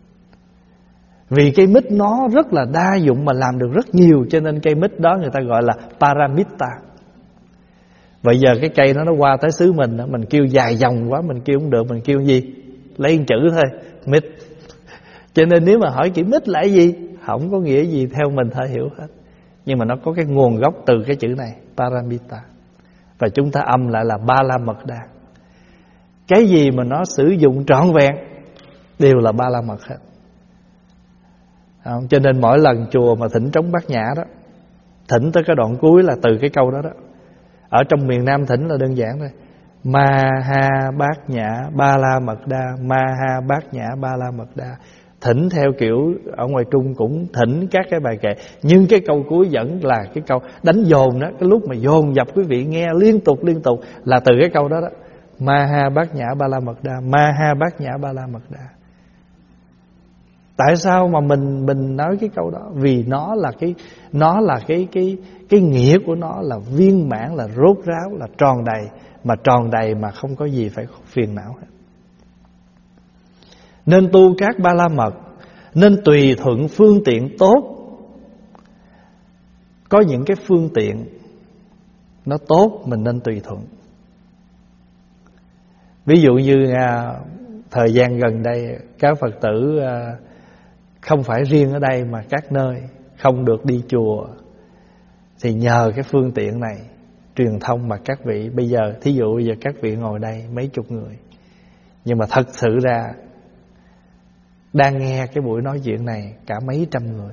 Vì cây mít nó rất là đa dụng mà làm được rất nhiều, cho nên cây mít đó người ta gọi là Paramita. Bây giờ cái cây đó nó qua tới xứ mình, mình kêu dài dòng quá mình kêu không được, mình kêu gì? Lấy một chữ thôi, mít. Cho nên nếu mà hỏi chữ mít là cái gì, không có nghĩa gì theo mình thôi hiểu hết. Nhưng mà nó có cái nguồn gốc từ cái chữ này, Paramita. Và chúng ta âm lại là Ba La Mật Đa. Cái gì mà nó sử dụng trọn vẹn đều là Ba La Mật hết. Không? Cho nên mỗi lần chùa mà thỉnh trống Bát Nhã đó, thỉnh tới cái đoạn cuối là từ cái câu đó đó. Ở trong miền Nam thỉnh là đơn giản thôi, Ma Ha Bát Nhã Ba La Mật Đa, Ma Ha Bát Nhã Ba La Mật Đa. Thỉnh theo kiểu ở ngoài Trung cũng thỉnh các cái bài kệ, nhưng cái câu cuối vẫn là cái câu đánh dồn đó. Cái lúc mà dồn dập quý vị nghe liên tục liên tục là từ cái câu đó đó, Ma Ha Bát Nhã Ba La Mật Đa, Ma Ha Bát Nhã Ba La Mật Đa. Tại sao mà mình mình nói cái câu đó? Vì nó là cái nó là cái cái cái nghĩa của nó là viên mãn, là rốt ráo, là tròn đầy, mà tròn đầy mà không có gì phải phiền não hết. Nên tu các Ba La Mật, nên tùy thuận phương tiện tốt. Có những cái phương tiện nó tốt mình nên tùy thuận. Ví dụ như à, thời gian gần đây các Phật tử à, không phải riêng ở đây mà các nơi không được đi chùa, thì nhờ cái phương tiện này truyền thông mà các vị bây giờ, thí dụ bây giờ các vị ngồi đây mấy chục người, nhưng mà thật sự ra đang nghe cái buổi nói chuyện này cả mấy trăm người,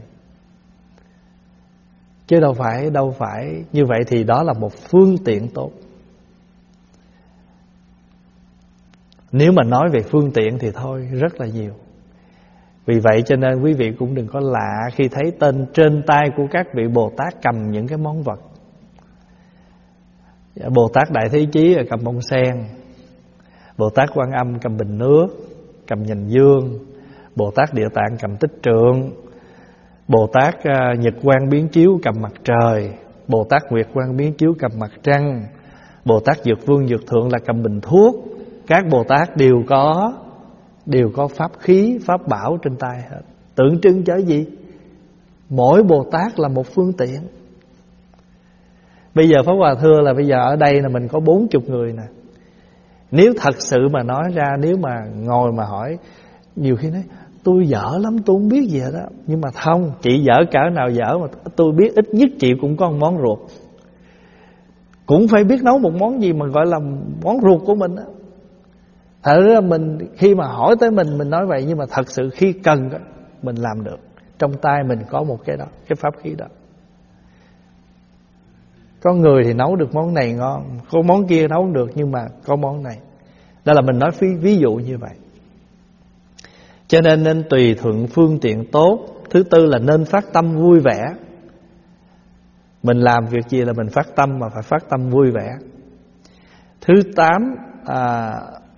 chứ đâu phải đâu phải như vậy. Thì đó là một phương tiện tốt. Nếu mà nói về phương tiện thì thôi rất là nhiều. Vì vậy cho nên quý vị cũng đừng có lạ khi thấy tên trên tay của các vị Bồ Tát cầm những cái món vật. Bồ Tát Đại Thế Chí cầm bông sen, Bồ Tát Quan Âm cầm bình nước, cầm nhành dương, Bồ Tát Địa Tạng cầm tích trượng, Bồ Tát Nhật Quang Biến Chiếu cầm mặt trời, Bồ Tát Nguyệt Quang Biến Chiếu cầm mặt trăng, Bồ Tát Dược Vương Dược Thượng là cầm bình thuốc. Các Bồ Tát đều có đều có pháp khí, pháp bảo trên tay hết. Tượng trưng cho gì? Mỗi Bồ Tát là một phương tiện. Bây giờ Pháp Hòa thưa là bây giờ ở đây là mình có bốn chục người nè. Nếu thật sự mà nói ra, nếu mà ngồi mà hỏi, nhiều khi nói tôi dở lắm, tôi không biết gì hết đó. Nhưng mà không, chị dở cỡ nào dở mà tôi biết ít nhất chị cũng có một món ruột. Cũng phải biết nấu một món gì mà gọi là món ruột của mình đó. Thật ra mình khi mà hỏi tới mình, mình nói vậy, nhưng mà thật sự khi cần đó, mình làm được. Trong tay mình có một cái đó, cái pháp khí đó. Có người thì nấu được món này ngon, có món kia nấu được, nhưng mà có món này. Đó là mình nói ví, ví dụ như vậy. Cho nên nên tùy thuận phương tiện tốt. Thứ tư là nên phát tâm vui vẻ. Mình làm việc gì là mình phát tâm mà phải phát tâm vui vẻ. Thứ tám à,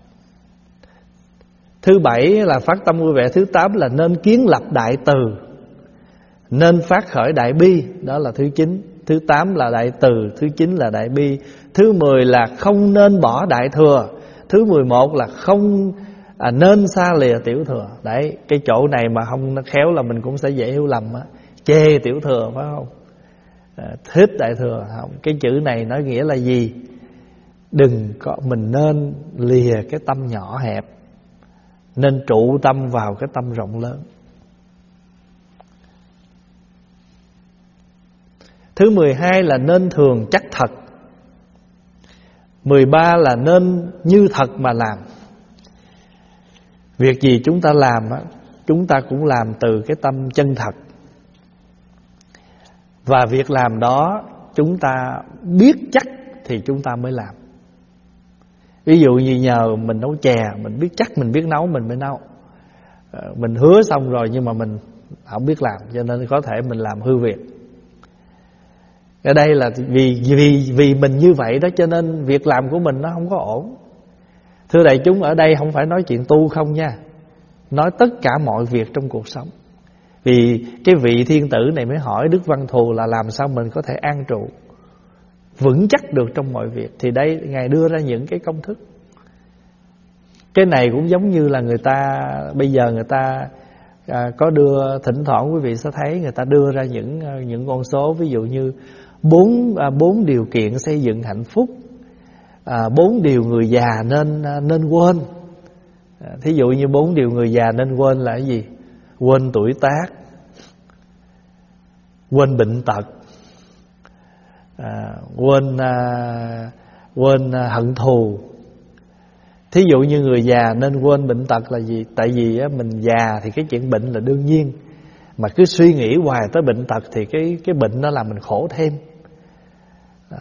Thứ bảy là phát tâm vui vẻ. Thứ tám là nên kiến lập đại từ, nên phát khởi đại bi. Đó là thứ chín. Thứ tám là đại từ, thứ chín là đại bi. Thứ mười là không nên bỏ đại thừa. Thứ mười một là không à, nên xa lìa tiểu thừa. Đấy, cái chỗ này mà không khéo là mình cũng sẽ dễ hiểu lầm á. Chê tiểu thừa phải không? À, thích đại thừa không? Cái chữ này nói nghĩa là gì? Đừng có, mình nên lìa cái tâm nhỏ hẹp, nên trụ tâm vào cái tâm rộng lớn. Thứ mười hai là nên thường chắc thật. Mười ba là nên như thật mà làm. Việc gì chúng ta làm á, chúng ta cũng làm từ cái tâm chân thật. Và việc làm đó chúng ta biết chắc thì chúng ta mới làm. Ví dụ như nhờ mình nấu chè, mình biết chắc mình biết nấu mình mới nấu. Mình hứa xong rồi nhưng mà mình không biết làm, cho nên có thể mình làm hư việc. Ở đây là vì vì vì mình như vậy đó, cho nên việc làm của mình nó không có ổn. Thưa đại chúng, ở đây không phải nói chuyện tu không nha, nói tất cả mọi việc trong cuộc sống. Vì cái vị thiên tử này mới hỏi Đức Văn Thù là làm sao mình có thể an trụ. vững chắc được trong mọi việc. Thì đây Ngài đưa ra những cái công thức. Cái này cũng giống như là người ta bây giờ người ta à, có đưa, thỉnh thoảng quý vị sẽ thấy người ta đưa ra những những con số, ví dụ như bốn à, bốn điều kiện xây dựng hạnh phúc, à, bốn điều người già nên nên quên. À, thí dụ như bốn điều người già nên quên là cái gì? Quên tuổi tác, quên bệnh tật, à, quên à, quên à, hận thù. Thí dụ như người già nên quên bệnh tật là gì? Tại vì á, mình già thì cái chuyện bệnh là đương nhiên, mà cứ suy nghĩ hoài tới bệnh tật thì cái cái bệnh nó làm mình khổ thêm. Đó.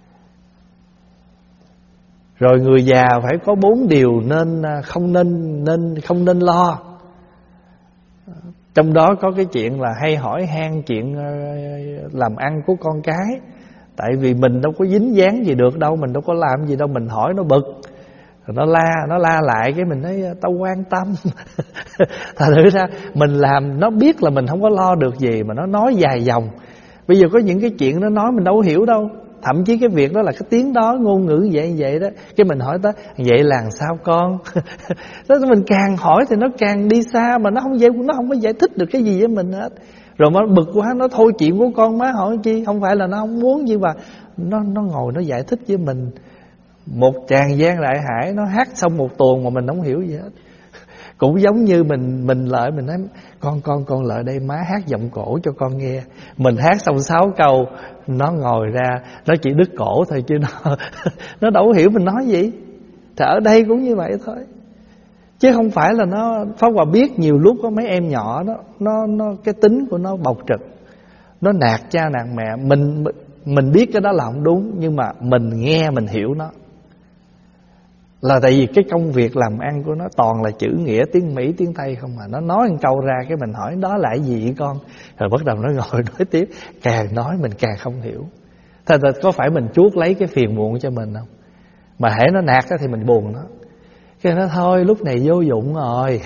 Rồi người già phải có bốn điều nên không nên nên không nên lo. Trong đó có cái chuyện là hay hỏi han chuyện làm ăn của con cái. Tại vì mình đâu có dính dáng gì được đâu, mình đâu có làm gì đâu, mình hỏi nó bực, nó la, nó la lại cái mình nói tao quan tâm. Thật ra mình làm nó biết là mình không có lo được gì mà nó nói dài dòng. Bây giờ có những cái chuyện nó nói mình đâu có hiểu đâu. Thậm chí cái việc đó là cái tiếng đó, ngôn ngữ vậy vậy đó. Cái mình hỏi tới vậy là sao con? Đó, mình càng hỏi thì nó càng đi xa, mà nó không giải, nó không có giải thích được cái gì với mình hết. Rồi nó bực quá, nó thôi chuyện của con má hỏi chi. Không phải là nó không muốn gì mà nó, nó ngồi nó giải thích với mình một tràng gian đại hải. Nó hát xong một tuồng mà mình không hiểu gì hết. Cũng giống như mình mình lại mình nói con con con lại đây má hát giọng cổ cho con nghe. Mình hát xong sáu câu, nó ngồi ra nó chỉ đứt cổ thôi chứ nó nó đâu hiểu mình nói gì. Thì ở đây cũng như vậy thôi, chứ không phải là nó. Pháp Hòa biết nhiều lúc có mấy em nhỏ đó, nó nó cái tính của nó bộc trực, nó nạt cha nạt mẹ. Mình mình biết cái đó là không đúng, nhưng mà mình nghe mình hiểu nó. Là tại vì cái công việc làm ăn của nó toàn là chữ nghĩa tiếng Mỹ tiếng Tây không mà. Nó nói một câu ra cái mình hỏi đó là cái gì vậy con? Rồi bắt đầu nó ngồi nói tiếp. Càng nói mình càng không hiểu. Thật ra có phải mình chuốc lấy cái phiền muộn cho mình không? Mà hễ nó nạt thì mình buồn nó. Cái nó thôi lúc này vô dụng rồi.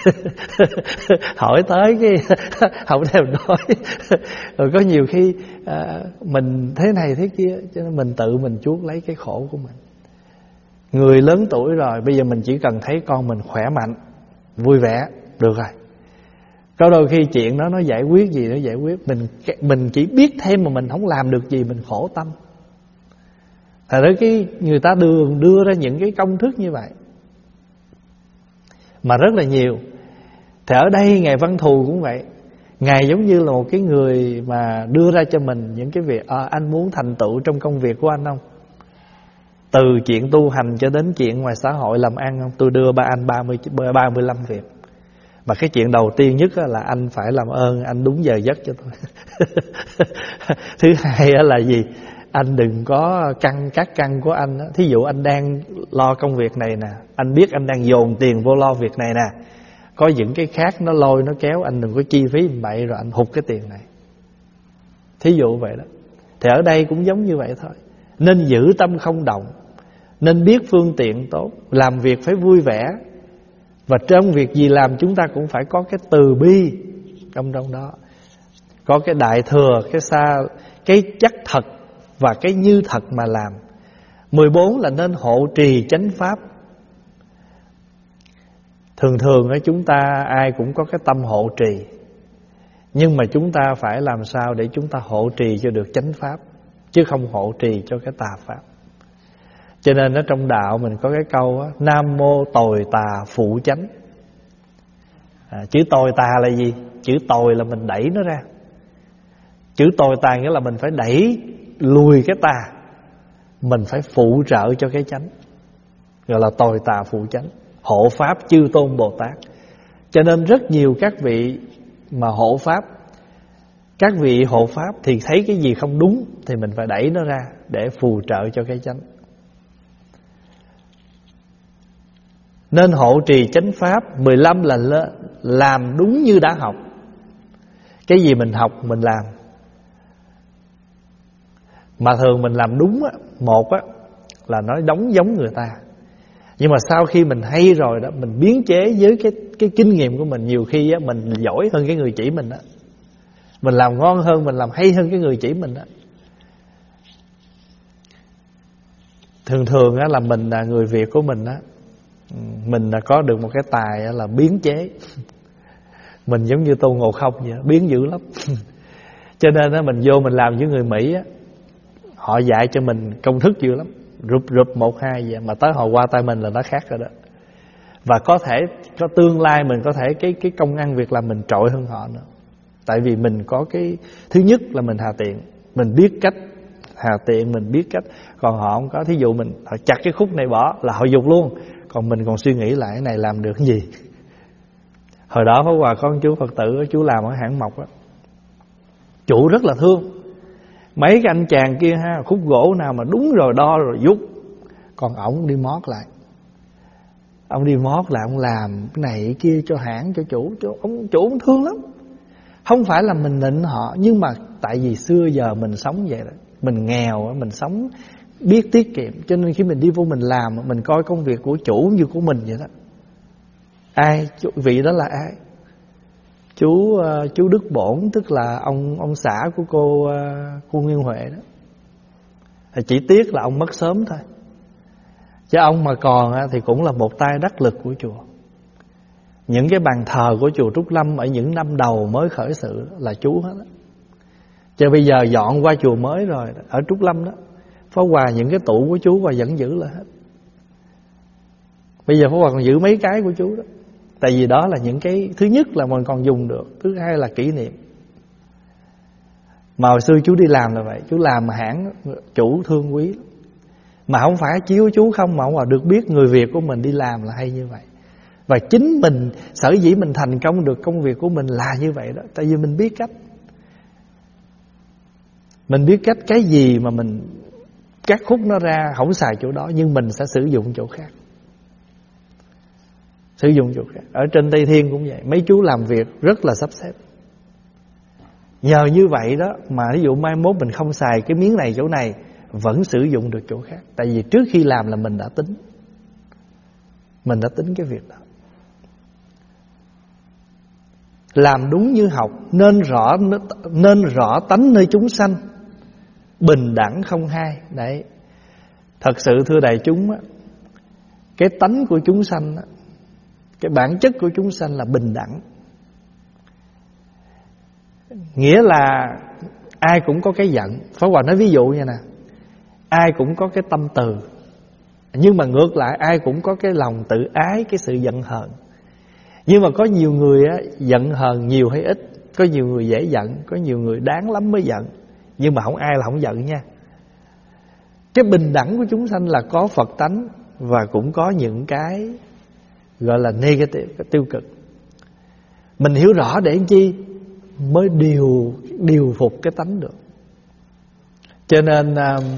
Hỏi tới cái không thèm nói. Rồi có nhiều khi à, mình thế này thế kia, cho nên mình tự mình chuốc lấy cái khổ của mình. Người lớn tuổi rồi, bây giờ mình chỉ cần thấy con mình khỏe mạnh, vui vẻ, được rồi. Có đôi khi chuyện đó nó giải quyết gì nó giải quyết. Mình mình chỉ biết thêm mà mình không làm được gì, mình khổ tâm. Thật ra cái người ta đưa, đưa ra những cái công thức như vậy mà rất là nhiều. Thì ở đây Ngài Văn Thù cũng vậy. Ngài giống như là một cái người mà đưa ra cho mình những cái việc à, anh muốn thành tựu trong công việc của anh không? Từ chuyện tu hành cho đến chuyện ngoài xã hội làm ăn không? Tôi đưa ba anh ba mươi, ba mươi lăm việc. Mà cái chuyện đầu tiên nhất là anh phải làm ơn anh đúng giờ giấc cho tôi. Thứ hai là gì? Anh đừng có căng các căn của anh. Thí dụ anh đang lo công việc này nè, anh biết anh đang dồn tiền vô lo việc này nè, có những cái khác nó lôi nó kéo, anh đừng có chi phí bậy rồi anh hụt cái tiền này. Thí dụ vậy đó. Thì ở đây cũng giống như vậy thôi. Nên giữ tâm không động, nên biết phương tiện tốt, làm việc phải vui vẻ. Và trong việc gì làm chúng ta cũng phải có cái từ bi trong trong đó. Có cái đại thừa, cái xa, cái chắc thật và cái như thật mà làm. Mười bốn là nên hộ trì chánh pháp. Thường thường ở chúng ta ai cũng có cái tâm hộ trì, nhưng mà chúng ta phải làm sao để chúng ta hộ trì cho được chánh pháp, chứ không hộ trì cho cái tà pháp. Cho nên ở trong đạo mình có cái câu á, Nam mô tồi tà phụ chánh. à, Chữ tồi tà là gì? Chữ tồi là mình đẩy nó ra. Chữ tồi tà nghĩa là mình phải đẩy lùi cái tà, mình phải phụ trợ cho cái chánh, gọi là tồi tà phụ chánh. Hộ pháp chư tôn Bồ Tát. Cho nên rất nhiều các vị mà hộ pháp, các vị hộ pháp thì thấy cái gì không đúng thì mình phải đẩy nó ra để phù trợ cho cái chánh. Nên hộ trì chánh pháp. Mười lăm là làm đúng như đã học. Cái gì mình học mình làm. Mà thường mình làm đúng á, một á là nó giống giống người ta. Nhưng mà sau khi mình hay rồi đó, mình biến chế với cái cái kinh nghiệm của mình, nhiều khi á mình giỏi hơn cái người chỉ mình đó. Mình làm ngon hơn, mình làm hay hơn cái người chỉ mình đó. Thường thường á, là mình là người Việt của mình á, mình là có được một cái tài á, là biến chế. Mình giống như Tôn Ngộ Không vậy, biến dữ lắm. Cho nên á, mình vô mình làm với người Mỹ á, họ dạy cho mình công thức dữ lắm, rụp rụp một hai vậy, mà tới hồi qua tay mình là nó khác rồi đó. Và có thể có tương lai mình có thể cái cái công ăn việc làm mình trội hơn họ nữa. Tại vì mình có cái thứ nhất là mình hà tiện, mình biết cách hà tiện, mình biết cách. Còn họ không có. Thí dụ mình họ chặt cái khúc này bỏ là họ dục luôn, còn mình còn suy nghĩ lại cái này làm được cái gì. Hồi đó Pháp Hòa có một chú Phật tử, chú làm ở hãng mộc á, chủ rất là thương. Mấy cái anh chàng kia ha, khúc gỗ nào mà đúng rồi đo rồi rút, còn ổng đi mót lại. Ông đi mót lại, ông làm cái này cái kia cho hãng, cho chủ, cho ông chủ ông thương lắm. Không phải là mình nịnh họ, nhưng mà tại vì xưa giờ mình sống vậy đó, mình nghèo, mình sống biết tiết kiệm, cho nên khi mình đi vô mình làm, mình coi công việc của chủ như của mình vậy đó. Ai vị đó là ai? Chú chú Đức Bổn, tức là ông ông xã của cô cô Nguyên Huệ đó. Chỉ tiếc là ông mất sớm thôi, chứ ông mà còn thì cũng là một tay đắc lực của chùa. Những cái bàn thờ của chùa Trúc Lâm ở những năm đầu mới khởi sự là chú hết đó. Chứ bây giờ dọn qua chùa mới rồi, ở Trúc Lâm đó, Pháp Hòa những cái tủ của chú Hòa vẫn giữ lại hết. Bây giờ Pháp Hòa còn giữ mấy cái của chú đó. Tại vì đó là những cái, thứ nhất là mình còn dùng được, thứ hai là kỷ niệm. Mà hồi xưa chú đi làm là vậy, chú làm mà hãng chủ thương quý lắm. Mà không phải chiếu chú không, mà không là được biết người Việt của mình đi làm là hay như vậy. Và chính mình, sở dĩ mình thành công được công việc của mình là như vậy đó. Tại vì mình biết cách. Mình biết cách cái gì mà mình cắt khúc nó ra, không xài chỗ đó, nhưng mình sẽ sử dụng chỗ khác. Sử dụng chỗ khác. Ở trên Tây Thiên cũng vậy, mấy chú làm việc rất là sắp xếp. Nhờ như vậy đó mà ví dụ mai mốt mình không xài cái miếng này chỗ này, vẫn sử dụng được chỗ khác. Tại vì trước khi làm là mình đã tính. Mình đã tính cái việc đó. Làm đúng như học, nên rõ nên rõ tánh nơi chúng sanh, bình đẳng không hai. Đấy. Thật sự thưa đại chúng á, cái tánh của chúng sanh á, cái bản chất của chúng sanh là bình đẳng. Nghĩa là ai cũng có cái giận. Pháp Hòa nói ví dụ như nè, ai cũng có cái tâm từ, nhưng mà ngược lại ai cũng có cái lòng tự ái, cái sự giận hờn. Nhưng mà có nhiều người á, giận hờn nhiều hay ít. Có nhiều người dễ giận, có nhiều người đáng lắm mới giận. Nhưng mà không ai là không giận nha. Cái bình đẳng của chúng sanh là có Phật tánh, và cũng có những cái gọi là negative, cái tiêu cực. Mình hiểu rõ để làm chi? Mới điều, điều phục cái tánh được. Cho nên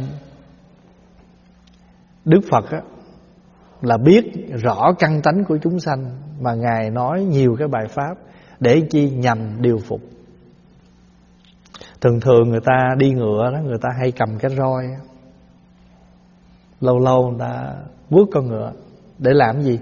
Đức Phật á, là biết rõ căn tánh của chúng sanh, mà Ngài nói nhiều cái bài pháp để chi? Nhằm điều phục. Thường thường người ta đi ngựa đó, người ta hay cầm cái roi. Lâu lâu người ta vuốt con ngựa để làm gì?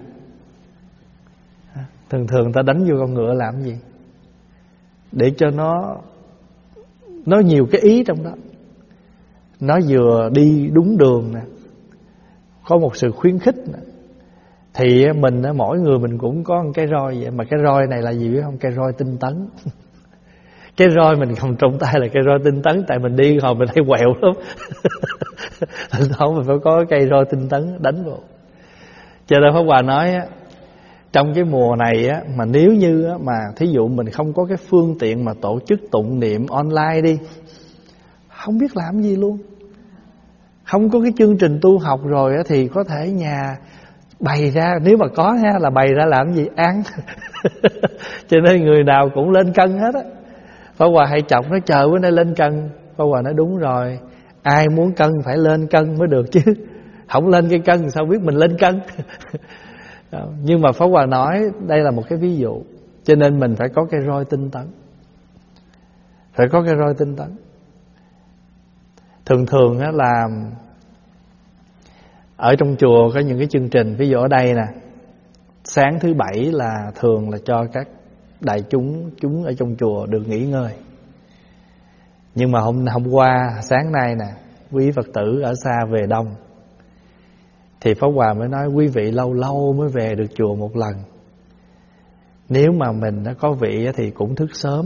Thường thường người ta đánh vô con ngựa làm gì? Để cho nó nó nhiều cái ý trong đó. Nó vừa đi đúng đường nè, có một sự khuyến khích nè. Thì mình, mỗi người mình cũng có một cái roi vậy. Mà cái roi này là gì biết không? Cái roi tinh tấn. Cái roi mình cầm trong tay là cái roi tinh tấn. Tại mình đi hồi mình hay quẹo lắm. Không, mình phải có cây roi tinh tấn đánh vào. Cho nên Pháp Hòa nói á, trong cái mùa này á, mà nếu như á, mà thí dụ mình không có cái phương tiện mà tổ chức tụng niệm online đi, không biết làm gì luôn. Không có cái chương trình tu học rồi á, thì có thể nhà bày ra, nếu mà có ha, là bày ra làm gì? Ăn. Cho nên người nào cũng lên cân hết á. Pháp Hòa hay chọc nó, chờ bữa nay lên cân. Pháp Hòa nói đúng rồi, ai muốn cân phải lên cân mới được chứ. Không lên cái cân sao biết mình lên cân. Nhưng mà Pháp Hòa nói đây là một cái ví dụ. Cho nên mình phải có cái roi tinh tấn. Phải có cái roi tinh tấn. Thường thường á là ở trong chùa có những cái chương trình, ví dụ ở đây nè, sáng thứ bảy là thường là cho các đại chúng chúng ở trong chùa được nghỉ ngơi. Nhưng mà hôm hôm qua sáng nay nè, quý Phật tử ở xa về đông, Thì Pháp Hòa mới nói quý vị lâu lâu mới về được chùa một lần. Nếu mà mình có vị thì cũng thức sớm,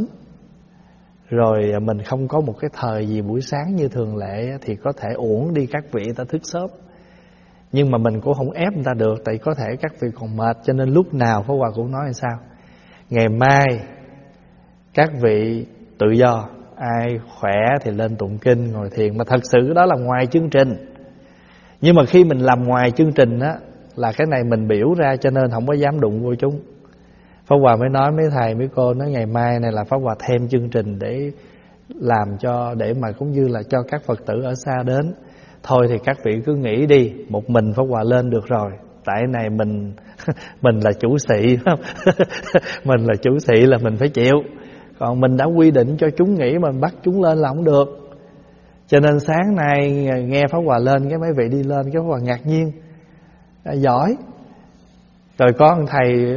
rồi mình không có một cái thời gì buổi sáng như thường lệ thì có thể uổng đi các vị ta thức sớm. Nhưng mà mình cũng không ép người ta được, tại có thể các vị còn mệt. Cho nên lúc nào Pháp Hòa cũng nói là sao, ngày mai các vị tự do, ai khỏe thì lên tụng kinh ngồi thiền. Mà thật sự đó là ngoài chương trình. Nhưng mà khi mình làm ngoài chương trình á, là cái này mình biểu ra, cho nên không có dám đụng vô chúng. Pháp Hòa mới nói mấy thầy mấy cô, nói ngày mai này là Pháp Hòa thêm chương trình để làm cho, để mà cũng như là cho các Phật tử ở xa đến. Thôi thì các vị cứ nghĩ đi, một mình Pháp Hòa lên được rồi. Tại này mình mình là chủ sĩ mình là chủ sĩ là mình phải chịu. Còn mình đã quy định cho chúng nghỉ mà mình bắt chúng lên là không được. Cho nên sáng nay nghe Pháp Hòa lên, cái mấy vị đi lên, cái Pháp Hòa ngạc nhiên, à, giỏi. Rồi có một thầy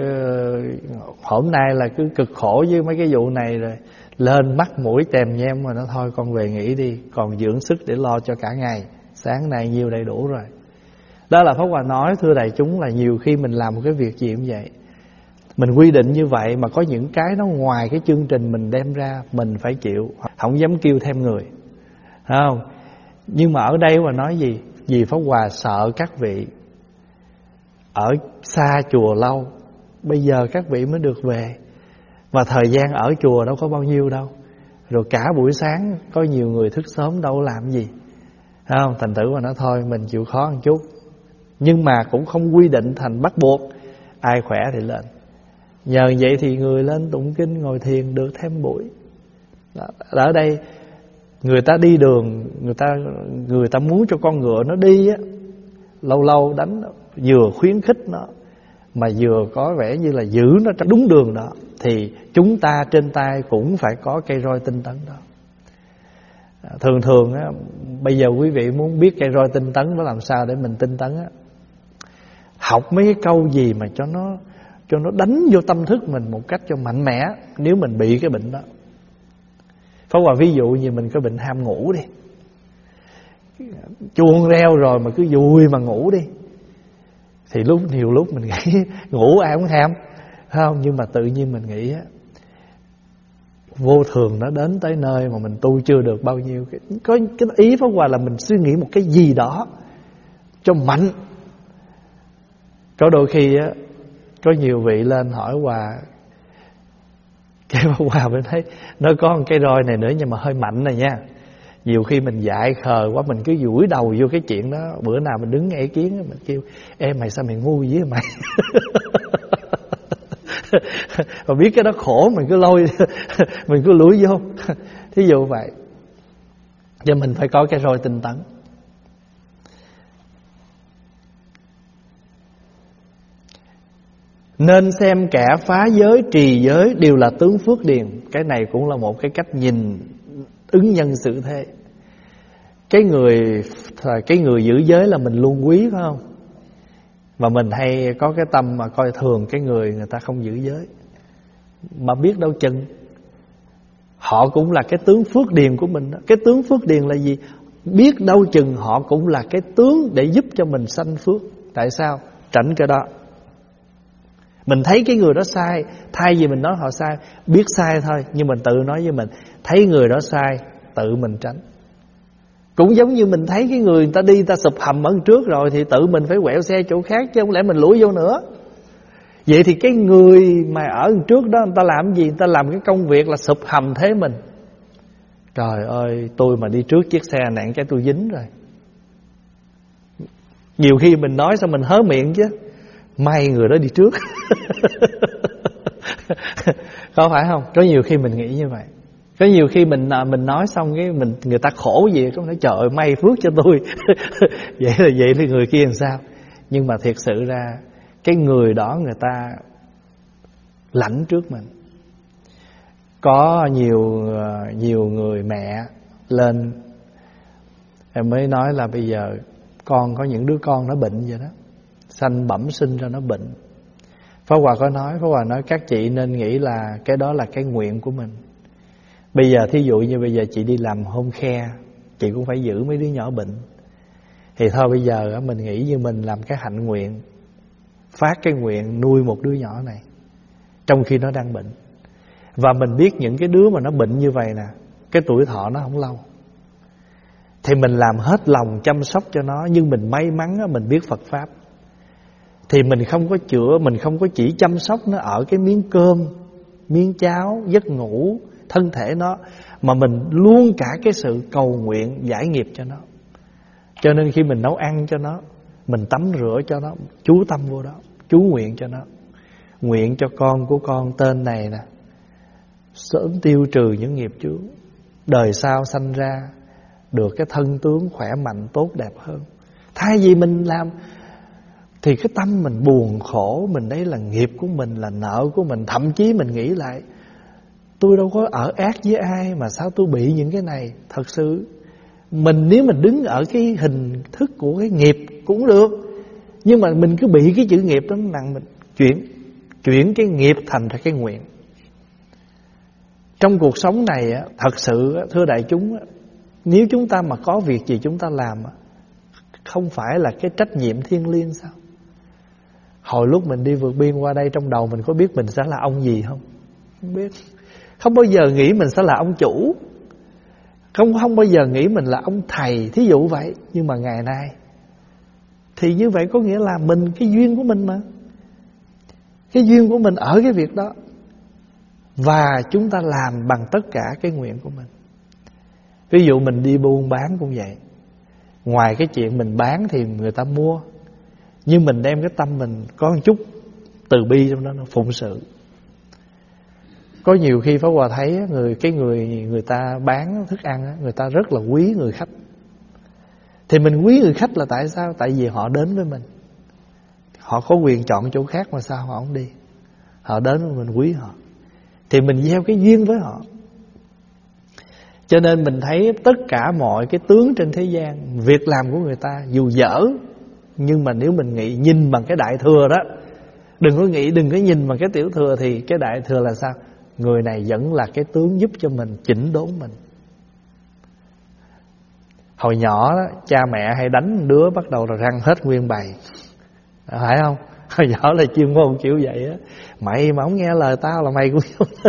hôm nay là cứ cực khổ với mấy cái vụ này rồi, lên mắt mũi tèm nhem mà nó thôi con về nghỉ đi, còn dưỡng sức để lo cho cả ngày. Sáng nay nhiêu đầy đủ rồi. Đó là Pháp Hòa nói thưa đại chúng là nhiều khi mình làm một cái việc gì cũng vậy, mình quy định như vậy mà có những cái nó ngoài cái chương trình mình đem ra, mình phải chịu, không dám kêu thêm người, thấy không? Nhưng mà ở đây mà nói gì? Vì Pháp Hòa sợ các vị ở xa chùa lâu, bây giờ các vị mới được về, và thời gian ở chùa đâu có bao nhiêu đâu. Rồi cả buổi sáng có nhiều người thức sớm đâu làm gì, thấy không? Thành thử mà nói thôi mình chịu khó một chút. Nhưng mà cũng không quy định thành bắt buộc, ai khỏe thì lên. Nhờ vậy thì người lên tụng kinh ngồi thiền được thêm buổi. Đó, ở đây người ta đi đường, người ta người ta muốn cho con ngựa nó đi á, lâu lâu đánh vừa khuyến khích nó mà vừa có vẻ như là giữ nó trong đúng đường đó, thì chúng ta trên tay cũng phải có cây roi tinh tấn đó. Thường thường á, bây giờ quý vị muốn biết cây roi tinh tấn nó làm sao để mình tinh tấn á, học mấy cái câu gì mà cho nó cho nó đánh vô tâm thức mình một cách cho mạnh mẽ. Nếu mình bị cái bệnh đó, Pháp Hòa ví dụ như mình có bệnh ham ngủ đi, chuông reo rồi mà cứ vui mà ngủ đi, thì lúc nhiều lúc mình nghĩ ngủ ai cũng ham, không? Nhưng mà tự nhiên mình nghĩ á, vô thường nó đến tới nơi mà mình tu chưa được bao nhiêu. Có cái ý Pháp Hòa là mình suy nghĩ một cái gì đó cho mạnh. Có đôi khi á, có nhiều vị lên hỏi Hòa, cái Pháp Hòa mới thấy nó có một cái roi này nữa nhưng mà hơi mạnh này nha. Nhiều khi mình dại khờ quá, mình cứ vùi đầu vô cái chuyện đó. Bữa nào mình đứng nghe ý kiến mình kêu em mày sao mày ngu với mày và biết cái đó khổ mình cứ lôi mình cứ lủi vô thí dụ vậy. Cho mình phải có cái roi tinh tấn. Nên xem kẻ phá giới trì giới đều là tướng phước điền. Cái này cũng là một cái cách nhìn ứng nhân xử thế. Cái người cái người giữ giới là mình luôn quý, phải không? Mà mình hay có cái tâm mà coi thường cái người người ta không giữ giới. Mà biết đâu chừng họ cũng là cái tướng phước điền của mình đó. Cái tướng phước điền là gì? Biết đâu chừng họ cũng là cái tướng để giúp cho mình sanh phước. Tại sao? Tránh cái đó. Mình thấy cái người đó sai, thay vì mình nói họ sai, biết sai thôi, nhưng mình tự nói với mình, thấy người đó sai, tự mình tránh. Cũng giống như mình thấy cái người người ta đi, người ta sụp hầm ở trước rồi thì tự mình phải quẹo xe chỗ khác, chứ không lẽ mình lủi vô nữa. Vậy thì cái người mà ở trước đó người ta làm gì? Người ta làm cái công việc là sụp hầm thế mình. Trời ơi, tôi mà đi trước chiếc xe nạn cái tôi dính rồi. Nhiều khi mình nói sao mình hớ miệng chứ, may người đó đi trước có phải không? Có nhiều khi mình nghĩ như vậy. Có nhiều khi mình mình nói xong cái mình người ta khổ gì cũng nói trời ơi may phước cho tôi vậy là vậy thì người kia làm sao? Nhưng mà thiệt sự ra cái người đó người ta lãnh trước mình. Có nhiều nhiều người mẹ lên em mới nói là bây giờ con có những đứa con nó bệnh vậy đó, sanh bẩm sinh ra nó bệnh. Pháp Hòa có nói, Pháp Hòa nói các chị nên nghĩ là cái đó là cái nguyện của mình. Bây giờ thí dụ như bây giờ chị đi làm home care, chị cũng phải giữ mấy đứa nhỏ bệnh. Thì thôi bây giờ mình nghĩ như mình làm cái hạnh nguyện, phát cái nguyện nuôi một đứa nhỏ này trong khi nó đang bệnh. Và mình biết những cái đứa mà nó bệnh như vậy nè, cái tuổi thọ nó không lâu, thì mình làm hết lòng chăm sóc cho nó. Nhưng mình may mắn mình biết Phật Pháp, thì mình không có chữa, mình không có chỉ chăm sóc nó ở cái miếng cơm, miếng cháo, giấc ngủ, thân thể nó, mà mình luôn cả cái sự cầu nguyện giải nghiệp cho nó. Cho nên khi mình nấu ăn cho nó, mình tắm rửa cho nó, chú tâm vô đó, chú nguyện cho nó. Nguyện cho con của con tên này nè sớm tiêu trừ những nghiệp chướng, đời sau sanh ra được cái thân tướng khỏe mạnh tốt đẹp hơn. Thay vì mình làm thì cái tâm mình buồn khổ, mình đấy là nghiệp của mình, là nợ của mình. Thậm chí mình nghĩ lại, tôi đâu có ở ác với ai mà sao tôi bị những cái này. Thật sự mình nếu mình đứng ở cái hình thức của cái nghiệp cũng được, nhưng mà mình cứ bị cái chữ nghiệp đó nặng, mình chuyển chuyển cái nghiệp thành ra cái nguyện. Trong cuộc sống này thật sự thưa đại chúng, nếu chúng ta mà có việc gì chúng ta làm, không phải là cái trách nhiệm thiêng liêng sao? Hồi lúc mình đi vượt biên qua đây, trong đầu mình có biết mình sẽ là ông gì không? Không biết. Không bao giờ nghĩ mình sẽ là ông chủ, Không không bao giờ nghĩ mình là ông thầy, thí dụ vậy. Nhưng mà ngày nay thì như vậy có nghĩa là mình, cái duyên của mình mà, cái duyên của mình ở cái việc đó. Và chúng ta làm bằng tất cả cái nguyện của mình. Ví dụ mình đi buôn bán cũng vậy. Ngoài cái chuyện mình bán thì người ta mua, nhưng mình đem cái tâm mình có một chút từ bi trong đó, nó phụng sự. Có nhiều khi Pháp Hòa thấy người cái người người ta bán thức ăn, người ta rất là quý người khách. Thì mình quý người khách là tại sao? Tại vì họ đến với mình, họ có quyền chọn chỗ khác mà sao họ không đi. Họ đến với mình, quý họ, thì mình gieo cái duyên với họ. Cho nên mình thấy tất cả mọi cái tướng trên thế gian, việc làm của người ta dù dở, nhưng mà nếu mình nghĩ nhìn bằng cái đại thừa đó, đừng có nghĩ, đừng có nhìn bằng cái tiểu thừa. Thì cái đại thừa là sao? Người này vẫn là cái tướng giúp cho mình chỉnh đốn mình. Hồi nhỏ đó, cha mẹ hay đánh đứa bắt đầu là răng hết nguyên bầy, phải không? Hồi nhỏ là chuyên môn kiểu vậy á. Mày mà không nghe lời tao là mày cũng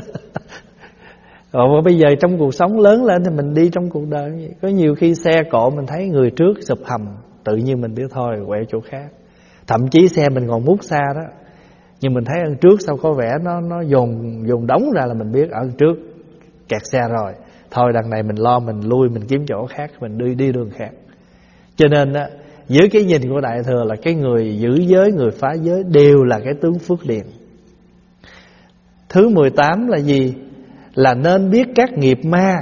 Rồi bây giờ trong cuộc sống lớn lên thì mình đi trong cuộc đời vậy. Có nhiều khi xe cộ mình thấy người trước sụp hầm, tự nhiên mình biết thôi quẹo chỗ khác. Thậm chí xe mình còn mút xa đó, nhưng mình thấy ở trước sao có vẻ nó nó dồn dồn đống ra, là mình biết ở trước kẹt xe rồi. Thôi đằng này mình lo mình lui, mình kiếm chỗ khác, mình đi đi đường khác. Cho nên á, dưới cái nhìn của đại thừa là cái người giữ giới, người phá giới đều là cái tướng phước điền. Thứ mười tám là gì? Là nên biết các nghiệp ma.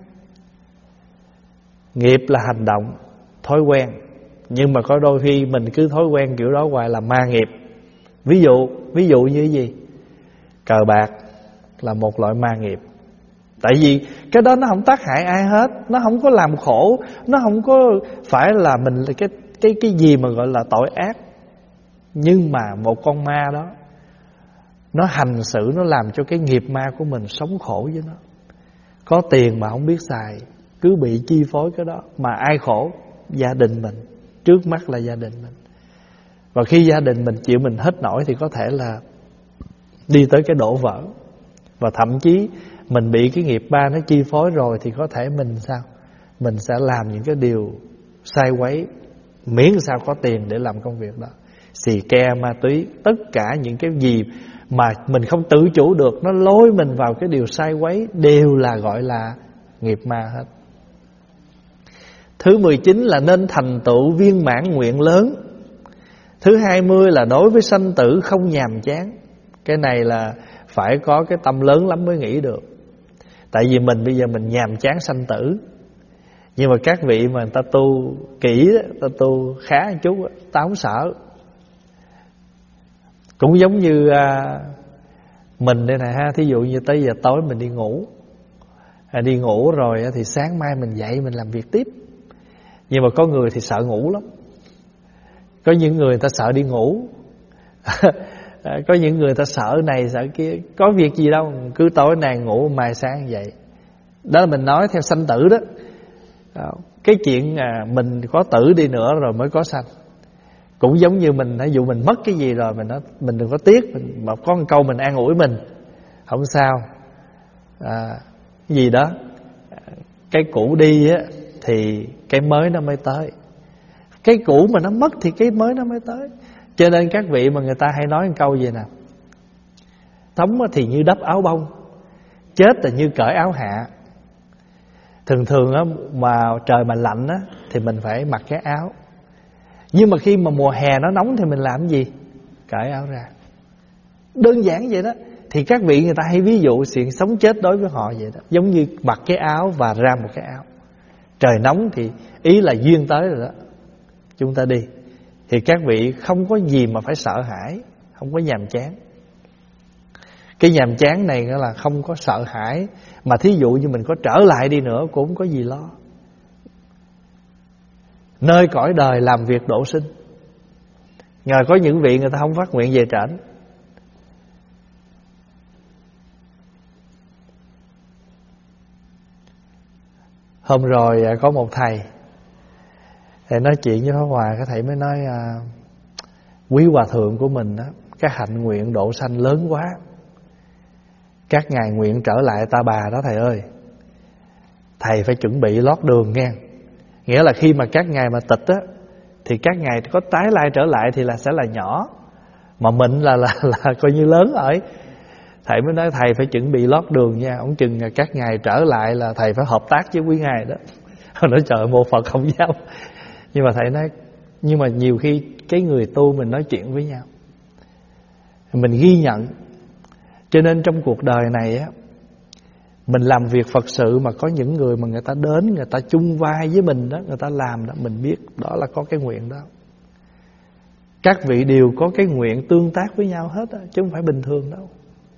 Nghiệp là hành động, thói quen. Nhưng mà có đôi khi mình cứ thói quen kiểu đó hoài là ma nghiệp. Ví dụ Ví dụ như gì? Cờ bạc là một loại ma nghiệp. Tại vì cái đó nó không tác hại ai hết, nó không có làm khổ, nó không có phải là mình là cái cái cái gì mà gọi là tội ác. Nhưng mà một con ma đó, nó hành xử, nó làm cho cái nghiệp ma của mình sống khổ với nó. Có tiền mà không biết xài, cứ bị chi phối cái đó. Mà ai khổ? Gia đình mình. Trước mắt là gia đình mình. Và khi gia đình mình chịu mình hết nổi thì có thể là đi tới cái đổ vỡ. Và thậm chí mình bị cái nghiệp ma nó chi phối rồi thì có thể mình sao? Mình sẽ làm những cái điều sai quấy, miễn sao có tiền để làm công việc đó. Xì ke, ma túy, tất cả những cái gì mà mình không tự chủ được, nó lôi mình vào cái điều sai quấy, đều là gọi là nghiệp ma hết. Thứ mười chín là nên thành tựu viên mãn nguyện lớn. Thứ hai mươi là đối với sanh tử không nhàm chán. Cái này là phải có cái tâm lớn lắm mới nghĩ được. Tại vì mình bây giờ mình nhàm chán sanh tử. Nhưng mà các vị mà người ta tu kỹ, người ta tu khá một chút, ta không sợ. Cũng giống như à, mình đây này ha, thí dụ như tới giờ tối mình đi ngủ, à, đi ngủ rồi thì sáng mai mình dậy mình làm việc tiếp. Nhưng mà có người thì sợ ngủ lắm. Có những người ta sợ đi ngủ có những người ta sợ này sợ kia. Có việc gì đâu, cứ tối nay ngủ mai sáng vậy. Đó là mình nói theo sanh tử đó. Đó. Cái chuyện à, mình có tử đi nữa rồi mới có sanh, cũng giống như mình, ví dụ mình mất cái gì rồi mình nói mình đừng có tiếc, mình mà có một câu mình an ủi mình, không sao, à, cái gì đó, cái cũ đi á thì cái mới nó mới tới, cái cũ mà nó mất thì cái mới nó mới tới. Cho nên các vị mà người ta hay nói một câu gì nè: sống thì như đắp áo bông, chết là như cởi áo hạ. Thường thường á, mà trời mà lạnh á thì mình phải mặc cái áo, nhưng mà khi mà mùa hè nó nóng thì mình làm gì? Cởi áo ra. Đơn giản vậy đó. Thì các vị người ta hay ví dụ chuyện sống chết đối với họ vậy đó, giống như mặc cái áo và ra một cái áo. Trời nóng thì ý là duyên tới rồi đó, chúng ta đi. Thì các vị không có gì mà phải sợ hãi, không có nhàm chán. Cái nhàm chán này nghĩa là không có sợ hãi, mà thí dụ như mình có trở lại đi nữa cũng không có gì lo. Nơi cõi đời làm việc độ sinh. Ngờ có những vị người ta không phát nguyện về trển. Hôm rồi có một thầy, thầy nói chuyện với Pháp Hòa, cái thầy mới nói à, quý hòa thượng của mình đó, cái hạnh nguyện độ sanh lớn quá, các ngài nguyện trở lại Ta Bà đó thầy ơi, thầy phải chuẩn bị lót đường nghe. Nghĩa là khi mà các ngài mà tịch á, thì các ngài có tái lai trở lại thì là sẽ là nhỏ, mà mình là là là coi như lớn rồi. Thầy mới nói thầy phải chuẩn bị lót đường nha, ông chừng các ngài trở lại là thầy phải hợp tác với quý ngài đó. Nói trời, mô Phật không dám. Nhưng mà thầy nói, nhưng mà nhiều khi cái người tu mình nói chuyện với nhau, mình ghi nhận. Cho nên trong cuộc đời này á, mình làm việc Phật sự mà có những người mà người ta đến, người ta chung vai với mình đó, người ta làm đó, mình biết đó là có cái nguyện đó. Các vị đều có cái nguyện tương tác với nhau hết đó, chứ không phải bình thường đâu.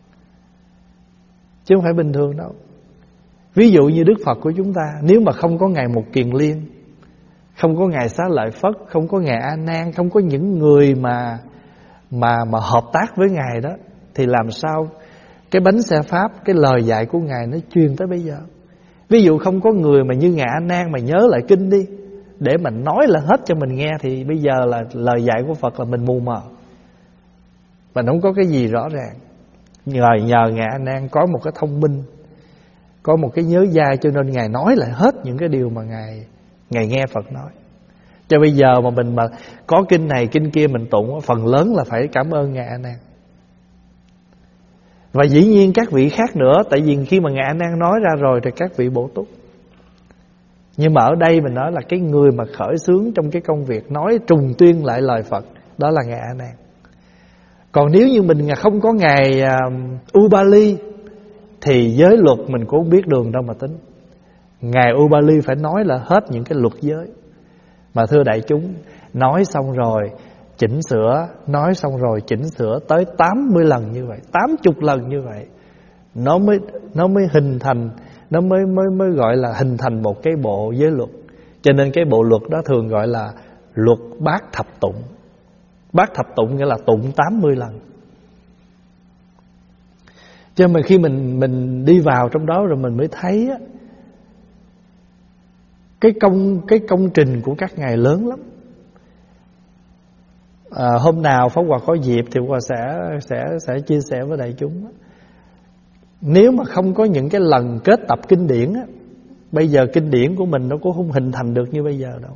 Chứ không phải bình thường đâu. Ví dụ như Đức Phật của chúng ta, nếu mà không có Ngài Mục Kiền Liên, không có Ngài Xá Lợi Phất, không có Ngài A Nan, không có những người mà mà mà hợp tác với Ngài đó, thì làm sao cái bánh xe Pháp, cái lời dạy của Ngài nó truyền tới bây giờ. Ví dụ không có người mà như Ngài A Nan mà nhớ lại kinh đi, để mình nói là hết cho mình nghe, thì bây giờ là lời dạy của Phật là mình mù mờ, mình không có cái gì rõ ràng. Nhờ, nhờ Ngài A Nan có một cái thông minh, có một cái nhớ dai, cho nên Ngài nói lại hết những cái điều mà Ngài Ngài nghe Phật nói. Cho bây giờ mà mình mà có kinh này kinh kia mình tụng, phần lớn là phải cảm ơn Ngài A Nan. Và dĩ nhiên các vị khác nữa, tại vì khi mà Ngài A Nan nói ra rồi thì các vị bổ túc. Nhưng mà ở đây mình nói là cái người mà khởi xướng trong cái công việc nói trùng tuyên lại lời Phật, đó là Ngài A Nan. Còn nếu như mình không có Ngài uh, Ubali thì giới luật mình cũng không biết đường đâu mà tính. Ngài Ubali phải nói là hết những cái luật giới. Mà thưa đại chúng, nói xong rồi chỉnh sửa, nói xong rồi chỉnh sửa tới tám mươi lần như vậy, tám mươi lần như vậy, nó mới nó mới hình thành, nó mới mới mới gọi là hình thành một cái bộ giới luật. Cho nên cái bộ luật đó thường gọi là luật bát thập tụng. Bát thập tụng nghĩa là tụng tám mươi lần. Cho nên khi mình mình đi vào trong đó rồi mình mới thấy á, cái công cái công trình của các ngài lớn lắm. À, hôm nào Pháp Hòa có dịp thì Pháp Hòa sẽ sẽ sẽ chia sẻ với đại chúng. Nếu mà không có những cái lần kết tập kinh điển á, bây giờ kinh điển của mình nó cũng không hình thành được như bây giờ đâu.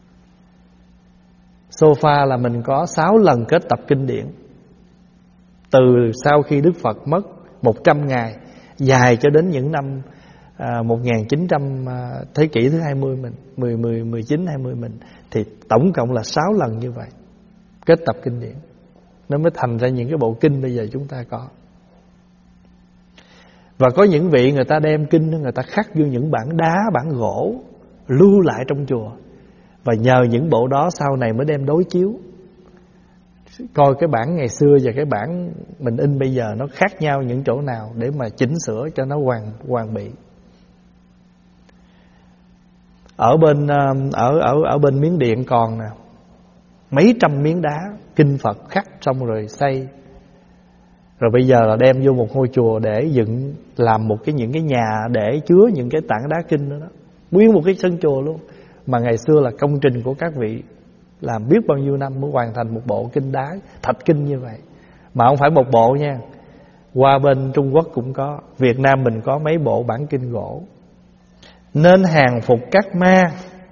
Sofa là mình có sáu lần kết tập kinh điển. Từ sau khi Đức Phật mất một trăm ngày, dài cho đến những năm à, một nghìn chín trăm à, thế kỷ thứ hai mươi mình, mười, mười, mười chín, hai mươi mình, thì tổng cộng là sáu lần như vậy kết tập kinh điển, nó mới thành ra những cái bộ kinh bây giờ chúng ta có. Và có những vị người ta đem kinh, người ta khắc vô những bản đá, bản gỗ, lưu lại trong chùa. Và nhờ những bộ đó sau này mới đem đối chiếu, coi cái bản ngày xưa và cái bản mình in bây giờ nó khác nhau những chỗ nào, để mà chỉnh sửa cho nó hoàn hoàn bị. Ở bên ở ở ở bên Miến Điện còn nè, mấy trăm miếng đá kinh Phật khắc xong rồi xây, rồi bây giờ là đem vô một ngôi chùa để dựng làm một cái những cái nhà để chứa những cái tảng đá kinh đó, đó. Nguyên một cái sân chùa luôn. Mà ngày xưa là công trình của các vị làm biết bao nhiêu năm mới hoàn thành một bộ kinh đá thạch kinh như vậy. Mà không phải một bộ nha, qua bên Trung Quốc cũng có, Việt Nam mình có mấy bộ bản kinh gỗ. Nên hàng phục các ma,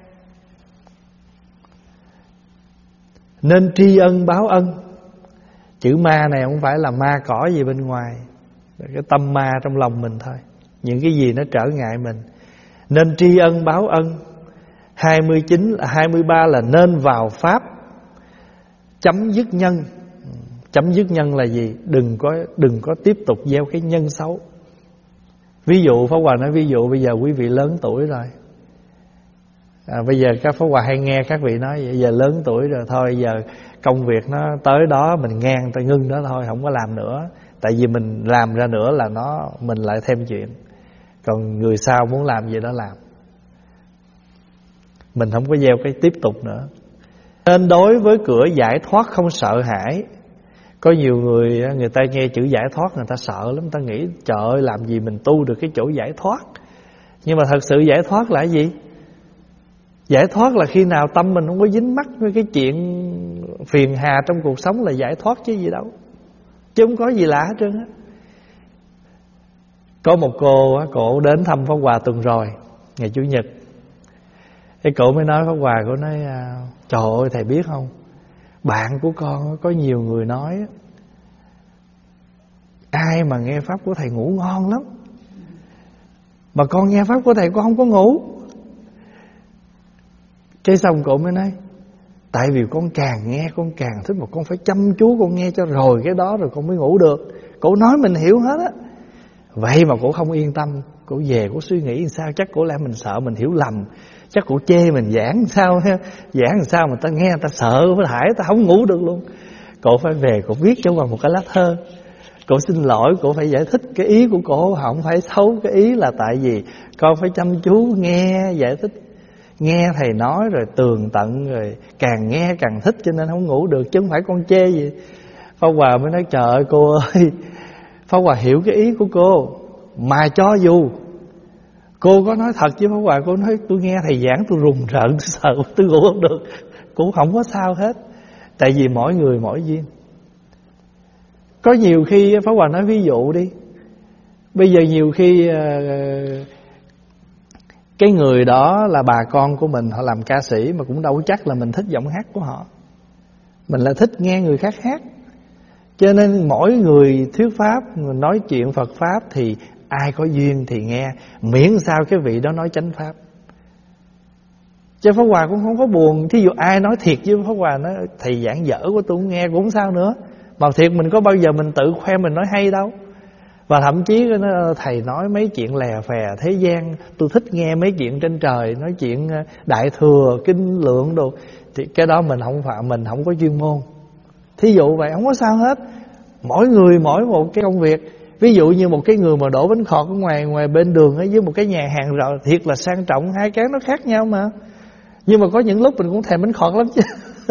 nên tri ân báo ân. Chữ ma này không phải là ma cỏ gì bên ngoài, cái tâm ma trong lòng mình thôi, những cái gì nó trở ngại mình. Nên tri ân báo ân. Hai mươi chín, hai mươi ba là nên vào pháp chấm dứt nhân. Chấm dứt nhân là gì? Đừng có đừng có tiếp tục gieo cái nhân xấu. Ví dụ Pháp Hòa nói ví dụ bây giờ quý vị lớn tuổi rồi, à, bây giờ các Pháp Hòa hay nghe các vị nói vậy, giờ lớn tuổi rồi thôi, giờ công việc nó tới đó mình ngang ta ngưng đó thôi, không có làm nữa. Tại vì mình làm ra nữa là nó mình lại thêm chuyện. Còn người sau muốn làm gì đó làm, mình không có gieo cái tiếp tục nữa. Nên đối với cửa giải thoát không sợ hãi. Có nhiều người người ta nghe chữ giải thoát người ta sợ lắm, người ta nghĩ trời ơi làm gì mình tu được cái chỗ giải thoát. Nhưng mà thật sự giải thoát là cái gì? Giải thoát là khi nào tâm mình không có dính mắc với cái chuyện phiền hà trong cuộc sống là giải thoát chứ gì đâu. Chứ không có gì lạ hết trơn á. Có một cô, cổ đến thăm Pháp Hòa tuần rồi, ngày Chủ nhật. Cái cổ mới nói Pháp Hòa, cổ nói trời ơi thầy biết không, bạn của con có nhiều người nói ai mà nghe pháp của thầy ngủ ngon lắm, mà con nghe pháp của thầy con không có ngủ. Cái xong cổ mới nói tại vì con càng nghe con càng thích, mà con phải chăm chú con nghe cho rồi cái đó rồi con mới ngủ được. Cổ nói mình hiểu hết á. Vậy mà cổ không yên tâm, cổ về cổ suy nghĩ sao, chắc cổ làm mình sợ mình hiểu lầm, chắc cổ chê mình giảng sao, giảng làm sao mà ta nghe ta sợ phải thải, ta không ngủ được luôn. Cổ phải về cổ viết cho vào một cái lá thơ. Cổ xin lỗi, cổ phải giải thích cái ý của cổ không phải xấu, cái ý là tại vì con phải chăm chú nghe giải thích, nghe thầy nói rồi tường tận, rồi càng nghe càng thích cho nên không ngủ được, chứ không phải con chê gì. Pháp Hòa mới nói trời ơi cô ơi, Pháp Hòa hiểu cái ý của cô, mà cho dù cô có nói thật với Pháp Hòa, cô nói tôi nghe thầy giảng tôi rùng rợn, tôi sợ tôi ngủ không được, cũng không có sao hết. Tại vì mỗi người mỗi duyên. Có nhiều khi Pháp Hòa nói ví dụ đi, bây giờ nhiều khi cái người đó là bà con của mình, họ làm ca sĩ mà cũng đâu chắc là mình thích giọng hát của họ, mình là thích nghe người khác hát. Cho nên mỗi người thuyết pháp, người nói chuyện Phật pháp thì ai có duyên thì nghe, miễn sao cái vị đó nói chánh pháp. Chứ Pháp Hòa cũng không có buồn. Thí dụ ai nói thiệt với Pháp Hòa, nói thầy giảng dở của tôi không nghe cũng không sao nữa. Mà thiệt mình có bao giờ mình tự khoe mình nói hay đâu. Và thậm chí thầy nói mấy chuyện lè phè thế gian, tôi thích nghe mấy chuyện trên trời, nói chuyện đại thừa, kinh lượng đồ, thì cái đó mình không phải, mình không có chuyên môn. Thí dụ vậy không có sao hết. Mỗi người mỗi một cái công việc. Ví dụ như một cái người mà đổ bánh khọt ở ngoài ngoài bên đường ấy, với một cái nhà hàng rồi thiệt là sang trọng, hai cái nó khác nhau mà. Nhưng mà có những lúc mình cũng thèm bánh khọt lắm chứ.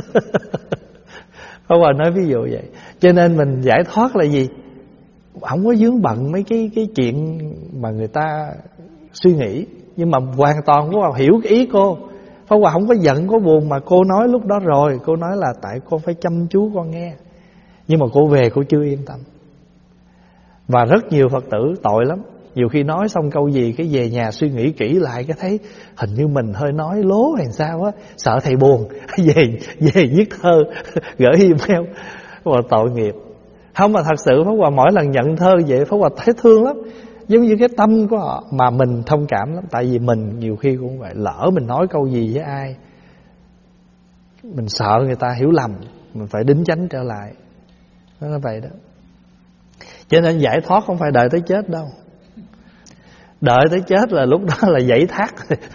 Pháp Hòa nói ví dụ vậy. Cho nên mình giải thoát là gì? Không có vướng bận mấy cái cái chuyện mà người ta suy nghĩ. Nhưng mà hoàn toàn Pháp Hòa hiểu cái ý cô. Pháp Hòa không có giận có buồn, mà cô nói lúc đó rồi, cô nói là tại con phải chăm chú con nghe. Nhưng mà cô về cô chưa yên tâm. Và rất nhiều Phật tử tội lắm, nhiều khi nói xong câu gì cái về nhà suy nghĩ kỹ lại, cái thấy hình như mình hơi nói lố hay sao á, sợ thầy buồn, về về viết thơ gửi email, và tội nghiệp. Không, mà thật sự Pháp Hòa mỗi lần nhận thơ vậy Pháp Hòa thấy thương lắm, giống như cái tâm của họ mà mình thông cảm lắm. Tại vì mình nhiều khi cũng vậy, lỡ mình nói câu gì với ai mình sợ người ta hiểu lầm, mình phải đính chánh trở lại. Nó là vậy đó. Cho nên giải thoát không phải đợi tới chết đâu. Đợi tới chết là lúc đó là giải thoát.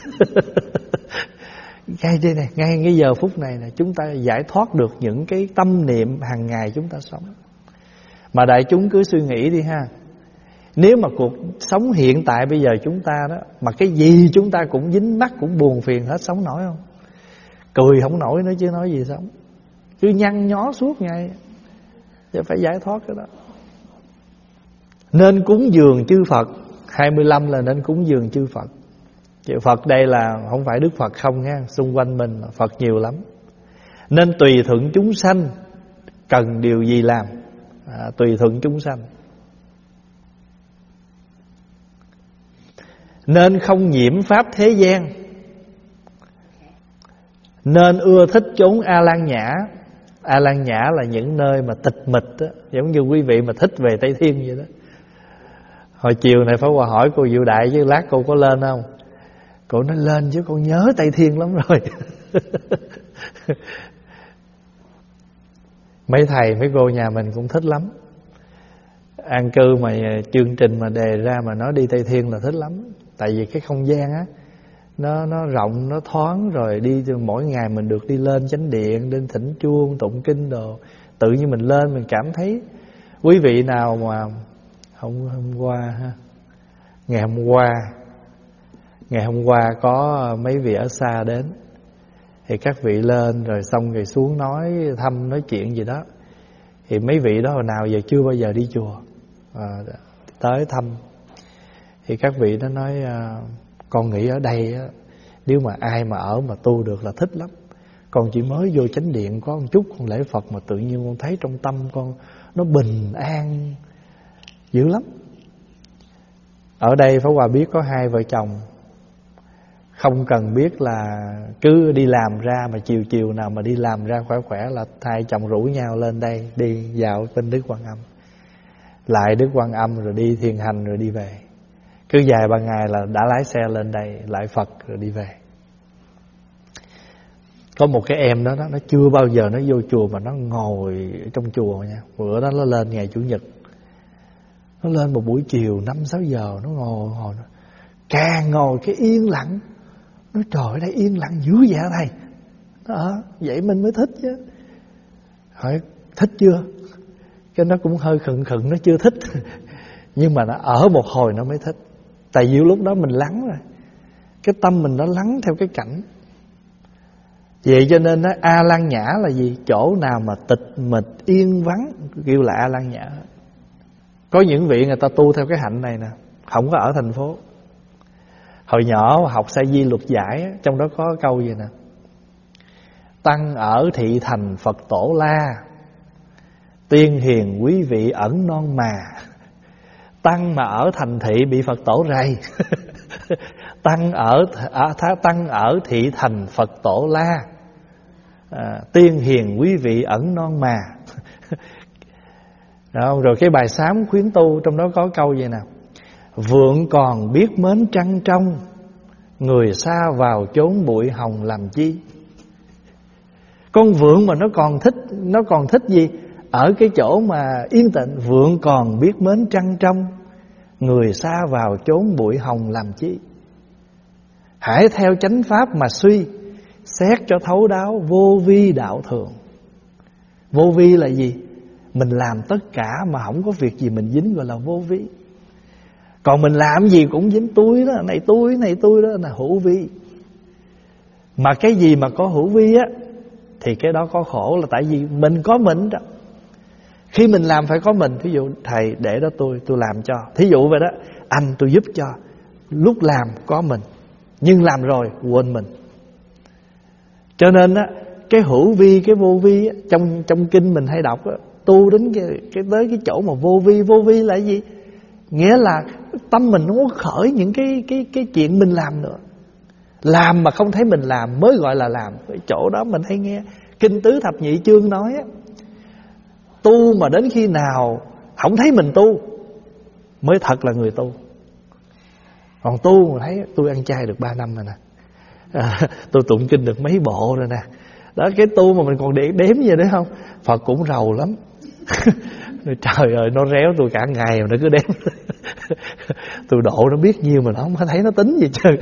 Ngay đây này, ngay cái giờ phút này này, chúng ta giải thoát được những cái tâm niệm hàng ngày chúng ta sống. Mà đại chúng cứ suy nghĩ đi ha, nếu mà cuộc sống hiện tại bây giờ chúng ta đó, mà cái gì chúng ta cũng dính mắc, cũng buồn phiền hết, sống nổi không? Cười không nổi nữa chứ nói gì sống. Cứ nhăn nhó suốt ngày. Chứ phải giải thoát cái đó. Nên cúng dường chư Phật. Hai mươi lăm là nên cúng dường chư Phật. Chữ Phật đây là không phải Đức Phật không nha, xung quanh mình Phật nhiều lắm. Nên tùy thuận chúng sanh, cần điều gì làm, à, tùy thuận chúng sanh. Nên không nhiễm pháp thế gian, nên ưa thích chốn A Lan Nhã. A Lan Nhã là những nơi mà tịch mịch đó, giống như quý vị mà thích về Tây Thiên vậy đó. Hồi chiều này Pháp Hòa hỏi cô Diệu Đại chứ lát cô có lên không? Cô nói lên chứ con nhớ Tây Thiên lắm rồi. Mấy thầy mấy cô nhà mình cũng thích lắm. An cư mà chương trình mà đề ra mà nói đi Tây Thiên là thích lắm. Tại vì cái không gian á, Nó nó rộng, nó thoáng, rồi đi mỗi ngày mình được đi lên chánh điện, lên thỉnh chuông, tụng kinh đồ. Tự nhiên mình lên mình cảm thấy. Quý vị nào mà hôm, hôm qua ha, Ngày hôm qua Ngày hôm qua có mấy vị ở xa đến, thì các vị lên rồi xong rồi xuống nói thăm nói chuyện gì đó. Thì mấy vị đó hồi nào giờ chưa bao giờ đi chùa, à, tới thăm. Thì các vị đó nói à, con nghĩ ở đây á, nếu mà ai mà ở mà tu được là thích lắm. Con chỉ mới vô chánh điện có một chút con lễ Phật mà tự nhiên con thấy trong tâm con nó bình an dữ lắm. Ở đây Pháp Hòa biết có hai vợ chồng, không cần biết là cứ đi làm ra, mà chiều chiều nào mà đi làm ra khỏe khỏe là hai chồng rủ nhau lên đây đi dạo bên Đức Quan Âm, lại Đức Quan Âm rồi đi thiền hành rồi đi về. Cứ vài ba ngày là đã lái xe lên đây lại Phật rồi đi về. Có một cái em đó, đó nó chưa bao giờ nó vô chùa mà nó ngồi trong chùa nha. Bữa đó nó lên ngày Chủ nhật, nó lên một buổi chiều năm sáu giờ, nó ngồi ngồi càng ngồi cái yên lặng. Nó trời ơi đây yên lặng dữ vậy thầy. Đó, vậy mình mới thích chứ. Hỏi thích chưa? Cái nó cũng hơi khựng khựng, nó chưa thích. Nhưng mà nó ở một hồi nó mới thích. Tại vì lúc đó mình lắng rồi, cái tâm mình nó lắng theo cái cảnh. Vậy cho nên đó, A Lan Nhã là gì? Chỗ nào mà tịch mịch yên vắng kêu là A Lan Nhã. Có những vị người ta tu theo cái hạnh này nè, không có ở thành phố. Hồi nhỏ học Sa Di Luật Giải, trong đó có câu gì nè: tăng ở thị thành Phật tổ la, tiên hiền quý vị ẩn non mà. Tăng mà ở thành thị bị Phật tổ rầy. Tăng ở à, tăng ở thị thành Phật tổ la, à, tiên hiền quý vị ẩn non mà. Đó, rồi cái bài sám khuyến tu trong đó có câu gì nè: vượng còn biết mến trăng trong, người xa vào chốn bụi hồng làm chi. Con vượng mà nó còn thích, nó còn thích gì? Ở cái chỗ mà yên tĩnh. Vượng còn biết mến trăng trong, người xa vào chốn bụi hồng làm chi. Hãy theo chánh pháp mà suy, xét cho thấu đáo vô vi đạo thường. Vô vi là gì? Mình làm tất cả mà không có việc gì mình dính gọi là vô vi. Còn mình làm gì cũng dính tôi đó, này tôi, này tôi đó là hữu vi. Mà cái gì mà có hữu vi á thì cái đó có khổ, là tại vì mình có mình đó. Khi mình làm phải có mình. Thí dụ thầy để đó tôi, tôi làm cho. Thí dụ vậy đó, anh tôi giúp cho. Lúc làm có mình, nhưng làm rồi quên mình. Cho nên á, cái hữu vi, cái vô vi á, trong trong kinh mình hay đọc á, tu đến cái, cái tới cái chỗ mà vô vi. Vô vi là gì? Nghĩa là tâm mình không có khởi những cái cái cái chuyện mình làm nữa. Làm mà không thấy mình làm mới gọi là làm. Cái chỗ đó mình hay nghe Kinh Tứ Thập Nhị Chương nói á, tu mà đến khi nào không thấy mình tu mới thật là người tu. Còn tu mà thấy tôi ăn chay được ba năm rồi nè, à, tôi tụng kinh được mấy bộ rồi nè. Đó, cái tu mà mình còn để đếm gì đấy không? Phật cũng rầu lắm. Trời ơi, nó réo tôi cả ngày mà nó cứ đếm. Tôi độ nó biết nhiêu mà nó không thấy nó tính gì chứ.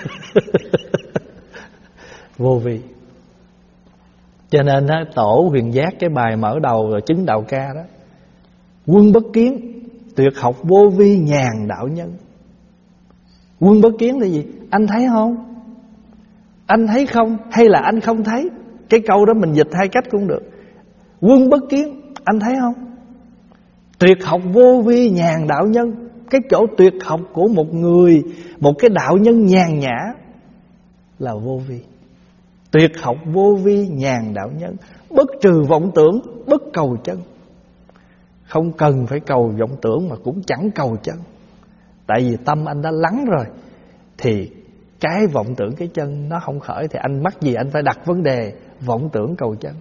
Vô vi. Cho nên đó, Tổ Huyền Giác cái bài mở đầu rồi chứng đạo ca đó: quân bất kiến, tuyệt học vô vi nhàn đạo nhân. Quân bất kiến là gì? Anh thấy không? Anh thấy không? Hay là anh không thấy? Cái câu đó mình dịch hai cách cũng được. Quân bất kiến, anh thấy không? Tuyệt học vô vi nhàn đạo nhân. Cái chỗ tuyệt học của một người, một cái đạo nhân nhàn nhã là vô vi. Tuyệt học vô vi nhàn đạo nhân, bất trừ vọng tưởng, bất cầu chân. Không cần phải cầu vọng tưởng, mà cũng chẳng cầu chân. Tại vì tâm anh đã lắng rồi, thì cái vọng tưởng cái chân nó không khởi, thì anh mắc gì anh phải đặt vấn đề vọng tưởng cầu chân.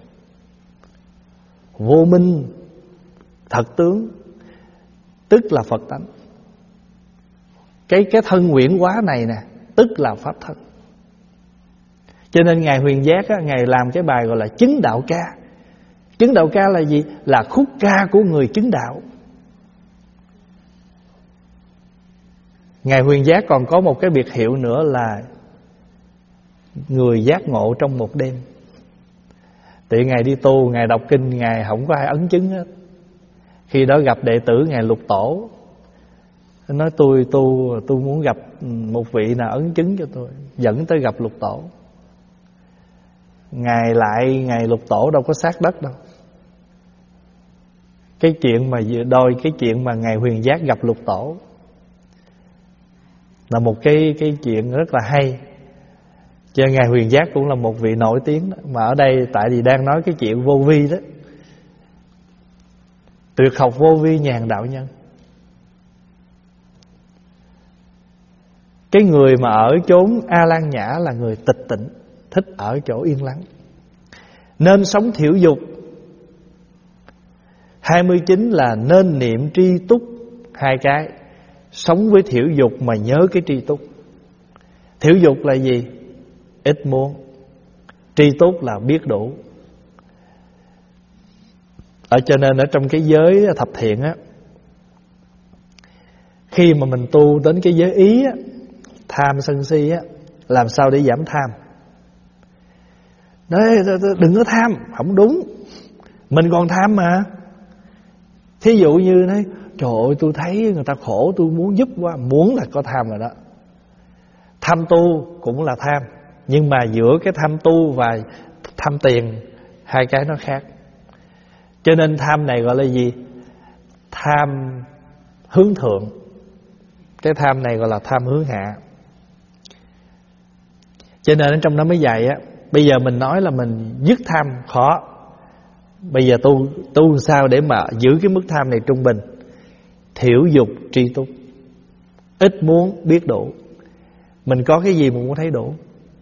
Vô minh thật tướng tức là Phật tánh. Cái cái thân nguyện hóa này nè tức là pháp thân. Cho nên Ngài Huyền Giác á, Ngài làm cái bài gọi là chứng đạo ca. Chứng đạo ca là gì? Là khúc ca của người chứng đạo. Ngài Huyền Giác còn có một cái biệt hiệu nữa là người giác ngộ trong một đêm. Tại Ngài đi tu, Ngài đọc kinh, Ngài không có ai ấn chứng hết. Khi đó gặp đệ tử Ngài Lục Tổ, nói tôi tu tôi muốn gặp một vị nào ấn chứng cho tôi, dẫn tới gặp Lục Tổ. Ngài lại Ngài Lục Tổ đâu có sát đất đâu. Cái chuyện mà đôi cái chuyện mà Ngài Huyền Giác gặp Lục Tổ là một cái cái chuyện rất là hay. Cho Ngài Huyền Giác cũng là một vị nổi tiếng đó. Mà ở đây tại vì đang nói cái chuyện vô vi đó. Tuyệt học vô vi nhàn đạo nhân. Cái người mà ở chốn A Lan Nhã là người tịch tịnh, thích ở chỗ yên lắng, nên sống thiểu dục. Hai mươi chín là nên niệm tri túc. Hai cái, sống với thiểu dục mà nhớ cái tri túc. Thiểu dục là gì? Ít muốn. Tri túc là biết đủ. Ở cho nên ở trong cái giới thập thiện á, khi mà mình tu đến cái giới ý á, tham sân si á, làm sao để giảm tham? Đấy, đừng có tham, không đúng. Mình còn tham mà. Thí dụ như nói, trời ơi tôi thấy người ta khổ, tôi muốn giúp quá. Muốn là có tham rồi đó. Tham tu cũng là tham, nhưng mà giữa cái tham tu và tham tiền, hai cái nó khác. Cho nên tham này gọi là gì? Tham hướng thượng. Cái tham này gọi là tham hướng hạ. Cho nên ở trong đó mới dạy á, bây giờ mình nói là mình dứt tham khó. Bây giờ tu tu sao để mà giữ cái mức tham này trung bình? Thiểu dục tri túc, ít muốn biết đủ. Mình có cái gì mình cũng thấy đủ.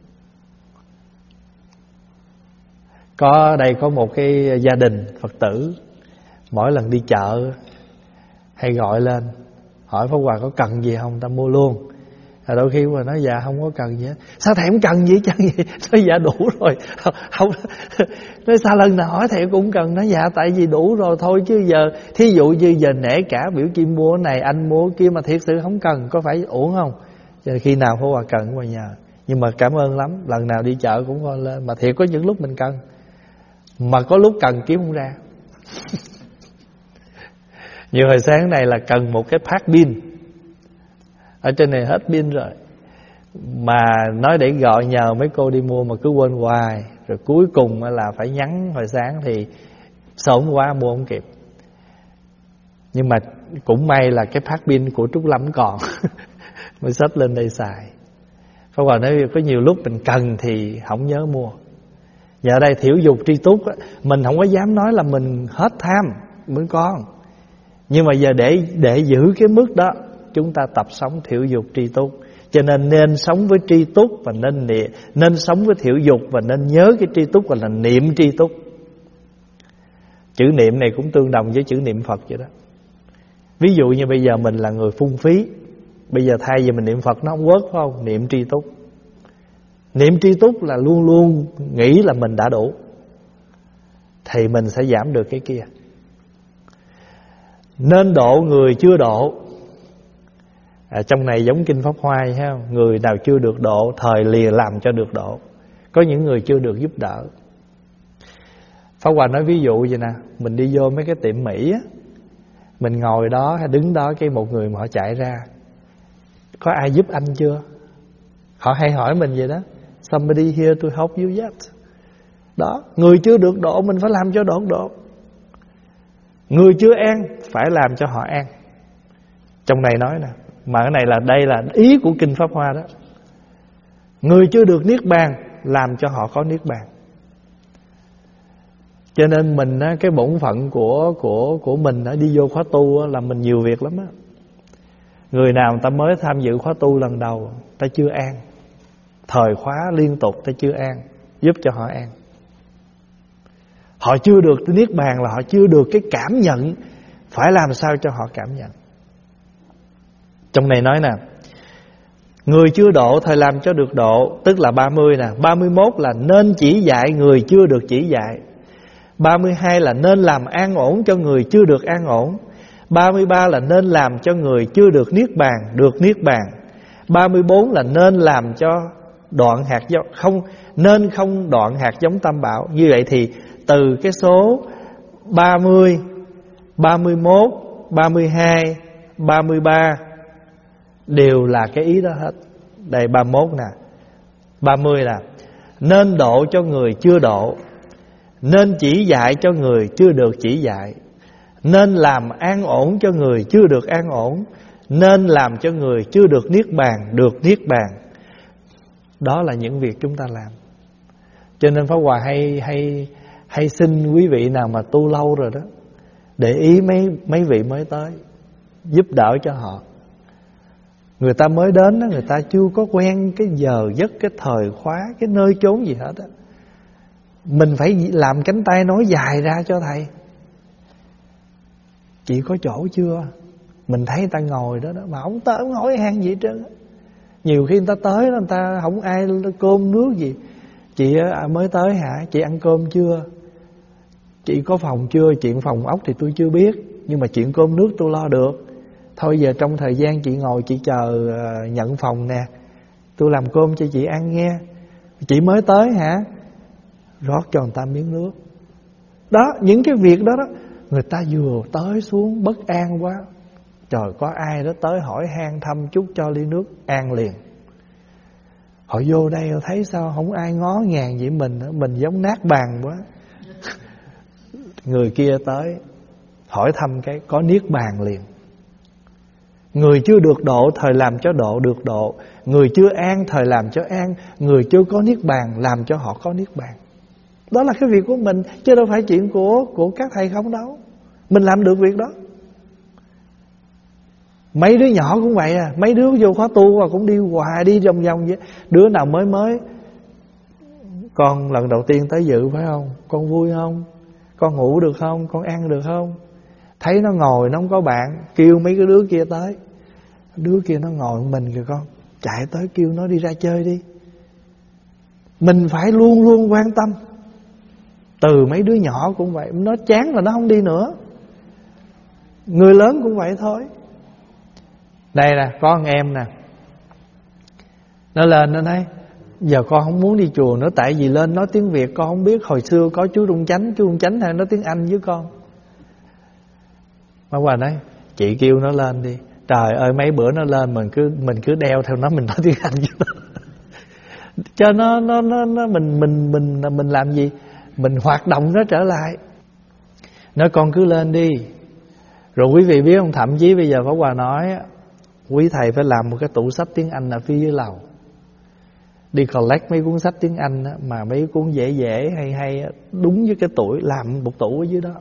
Có đây có một cái gia đình Phật tử, mỗi lần đi chợ hay gọi lên hỏi Pháp Hòa có cần gì không, ta mua luôn. Rồi đôi khi mà nói dạ không có cần gì hết. Sao thầy không cần gì chẳng gì? Nói dạ đủ rồi. Không. Nói sao lần nào hỏi thầy cũng cần. Nói dạ tại vì đủ rồi thôi, chứ giờ thí dụ như giờ nể cả biểu Kim mua này, anh mua kia mà thiệt sự không cần, có phải uổng không? Cho nên khi nào Pháp Hòa cần qua nhờ. Nhưng mà cảm ơn lắm, lần nào đi chợ cũng gọi lên. Mà thiệt có những lúc mình cần, mà có lúc cần kiếm không ra. Như hồi sáng này là cần một cái phát pin, ở trên này hết pin rồi, mà nói để gọi nhờ mấy cô đi mua mà cứ quên hoài. Rồi cuối cùng là phải nhắn hồi sáng thì sớm quá mua không kịp. Nhưng mà cũng may là cái phát pin của Trúc Lâm còn mới xách lên đây xài. Pháp Hòa nói có nhiều lúc mình cần thì không nhớ mua. Và ở đây thiểu dục tri túc á, mình không có dám nói là mình hết tham mới con. Nhưng mà giờ để để giữ cái mức đó, chúng ta tập sống thiểu dục tri túc. Cho nên nên sống với tri túc và nên niệm, nên sống với thiểu dục và nên nhớ cái tri túc và là niệm tri túc. Chữ niệm này cũng tương đồng với chữ niệm Phật vậy đó. Ví dụ như bây giờ mình là người phung phí, bây giờ thay vì mình niệm Phật nó không work phải không? Niệm tri túc. Niệm tri túc là luôn luôn nghĩ là mình đã đủ, thì mình sẽ giảm được cái kia. Nên độ người chưa độ. À, trong này giống Kinh Pháp Hoa thấy không? Người nào chưa được độ, thời lìa làm cho được độ. Có những người chưa được giúp đỡ. Pháp Hòa nói ví dụ vậy nè, mình đi vô mấy cái tiệm Mỹ á, mình ngồi đó hay đứng đó, cái một người mà họ chạy ra, có ai giúp anh chưa? Họ hay hỏi mình vậy đó. Somebody here to help you yet? Đó, người chưa được độ mình phải làm cho độ độ. Người chưa an phải làm cho họ an. Trong này nói nè, mà cái này là đây là ý của Kinh Pháp Hoa đó. Người chưa được niết bàn làm cho họ có niết bàn. Cho nên mình á, cái bổn phận của của của mình á, đi vô khóa tu á, là mình nhiều việc lắm á. Người nào người ta mới tham dự khóa tu lần đầu, ta chưa an. Thời khóa liên tục ta chưa an, giúp cho họ an. Họ chưa được niết bàn là họ chưa được cái cảm nhận, phải làm sao cho họ cảm nhận. Trong này nói nè, người chưa độ thời làm cho được độ, tức là ba mươi nè. Ba mươi mốt là nên chỉ dạy người chưa được chỉ dạy. Ba mươi hai là nên làm an ổn cho người chưa được an ổn. Ba mươi ba là nên làm cho người chưa được niết bàn được niết bàn. Ba mươi bốn là nên làm cho đoạn hạt giống, không nên không đoạn hạt giống tam bảo. Như vậy thì từ cái số ba mươi, ba mươi mốt, ba mươi hai, ba mươi ba đều là cái ý đó hết. Đây ba mươi mốt nè. Ba mươi là nên độ cho người chưa độ, nên chỉ dạy cho người chưa được chỉ dạy, nên làm an ổn cho người chưa được an ổn, nên làm cho người chưa được niết bàn được niết bàn. Đó là những việc chúng ta làm. Cho nên Pháp Hòa hay hay hay xin quý vị nào mà tu lâu rồi đó, để ý mấy mấy vị mới tới, giúp đỡ cho họ. Người ta mới đến đó, người ta chưa có quen cái giờ giấc, cái thời khóa, cái nơi chốn gì hết á. Mình phải làm cánh tay nói dài ra cho thầy. Chị có chỗ chưa? Mình thấy người ta ngồi đó, đó mà không tới không hỏi han gì hết trơn. Nhiều khi người ta tới đó, người ta không ai cơm nước gì. Chị mới tới hả? Chị ăn cơm chưa? Chị có phòng chưa? Chuyện phòng ốc thì tôi chưa biết, nhưng mà chuyện cơm nước tôi lo được. Thôi giờ trong thời gian chị ngồi chị chờ nhận phòng nè, tôi làm cơm cho chị ăn nghe. Chị mới tới hả? Rót cho người ta miếng nước. Đó, những cái việc đó đó, người ta vừa tới xuống bất an quá, trời có ai đó tới hỏi han thăm chút cho ly nước, an liền. Họ vô đây họ thấy sao không ai ngó ngàng vậy mình, mình giống nát bàn quá. Người kia tới hỏi thăm cái có niết bàn liền. Người chưa được độ thời làm cho độ được độ, người chưa an thời làm cho an, người chưa có niết bàn làm cho họ có niết bàn. Đó là cái việc của mình, chứ đâu phải chuyện của của các thầy không đâu. Mình làm được việc đó. Mấy đứa nhỏ cũng vậy à, mấy đứa vô khóa tu và cũng đi hoài, đi vòng vòng vậy. Đứa nào mới mới, con lần đầu tiên tới dự phải không? Con vui không? Con ngủ được không? Con ăn được không? Thấy nó ngồi nó không có bạn, kêu mấy cái đứa kia tới. Đứa kia nó ngồi mình kìa con, chạy tới kêu nó đi ra chơi đi. Mình phải luôn luôn quan tâm. Từ mấy đứa nhỏ cũng vậy, nó chán là nó không đi nữa. Người lớn cũng vậy thôi. Đây nè, có con em nè, nó lên nó nói giờ con không muốn đi chùa nữa, tại vì lên nói tiếng Việt con không biết. Hồi xưa có chú Trung Chánh, chú Trung Chánh hay nói tiếng Anh với con. Mà Hòa nói chị kêu nó lên đi. Trời ơi mấy bữa nó lên mình cứ mình cứ đeo theo nó, mình nói tiếng Anh với nó. Cho nó nó nó, nó mình mình mình mình làm gì? Mình hoạt động nó trở lại. Nói con cứ lên đi. Rồi quý vị biết không, thậm chí bây giờ Pháp Hòa nói quý thầy phải làm một cái tủ sách tiếng Anh ở phía dưới lầu, đi collect mấy cuốn sách tiếng Anh đó, mà mấy cuốn dễ dễ hay hay đúng với cái tuổi, làm một tủ ở dưới đó.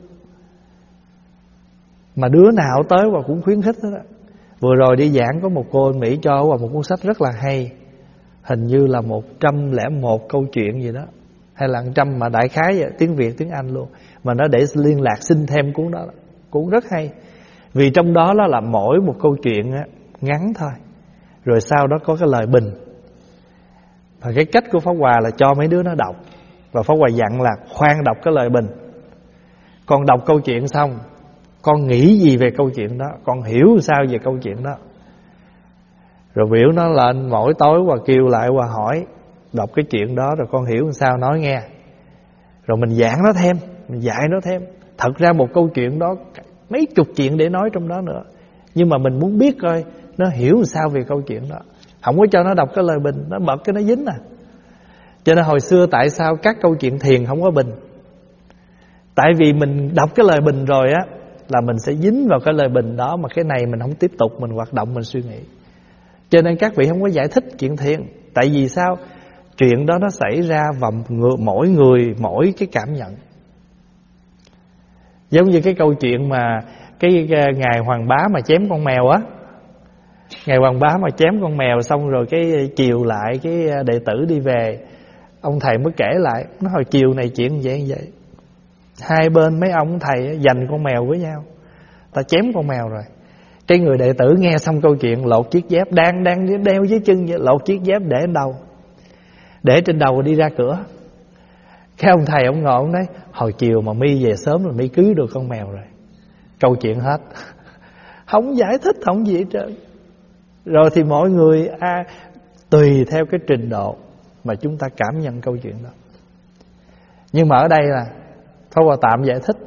Mà đứa nào tới và cũng khuyến khích đó. Vừa rồi đi giảng có một cô anh Mỹ cho và một cuốn sách rất là hay, hình như là một trăm lẻ một câu chuyện gì đó, hay là một trăm mà đại khái vậy, tiếng Việt tiếng Anh luôn. Mà nó để liên lạc xin thêm cuốn đó, cuốn rất hay. Vì trong đó đó là mỗi một câu chuyện á, ngắn thôi, rồi sau đó có cái lời bình. Và cái cách của Pháp Hòa là cho mấy đứa nó đọc. Và Pháp Hòa dặn là khoan đọc cái lời bình. Con đọc câu chuyện xong, con nghĩ gì về câu chuyện đó, con hiểu sao về câu chuyện đó. Rồi biểu nó lên mỗi tối và kêu lại và hỏi, đọc cái chuyện đó rồi con hiểu sao nói nghe. Rồi mình giảng nó thêm, mình dạy nó thêm. Thật ra một câu chuyện đó mấy chục chuyện để nói trong đó nữa, nhưng mà mình muốn biết coi nó hiểu sao về câu chuyện đó. Không có cho nó đọc cái lời bình, nó bật cái nó dính à. Cho nên hồi xưa tại sao các câu chuyện thiền không có bình? Tại vì mình đọc cái lời bình rồi á, là mình sẽ dính vào cái lời bình đó, mà cái này mình không tiếp tục mình hoạt động, mình suy nghĩ. Cho nên các vị không có giải thích chuyện thiền. Tại vì sao? Chuyện đó nó xảy ra vào người, mỗi người mỗi cái cảm nhận. Giống như cái câu chuyện mà cái ngài Hoàng Bá mà chém con mèo á. Ngài Hoàng Bá mà chém con mèo xong rồi cái chiều lại cái đệ tử đi về, ông thầy mới kể lại, nói hồi chiều này chuyện vậy vậy. Hai bên mấy ông thầy giành con mèo với nhau, ta chém con mèo rồi. Cái người đệ tử nghe xong câu chuyện lột chiếc dép đang đang đeo dưới chân vậy, lột chiếc dép để trên đầu, để trên đầu đi ra cửa. Cái ông thầy ông ngồi ông nói, hồi chiều mà mi về sớm là mi cưới được con mèo rồi. Câu chuyện hết. Không giải thích, không gì hết trơn. Rồi thì mọi người à, tùy theo cái trình độ mà chúng ta cảm nhận câu chuyện đó. Nhưng mà ở đây là Pháp Hòa tạm giải thích.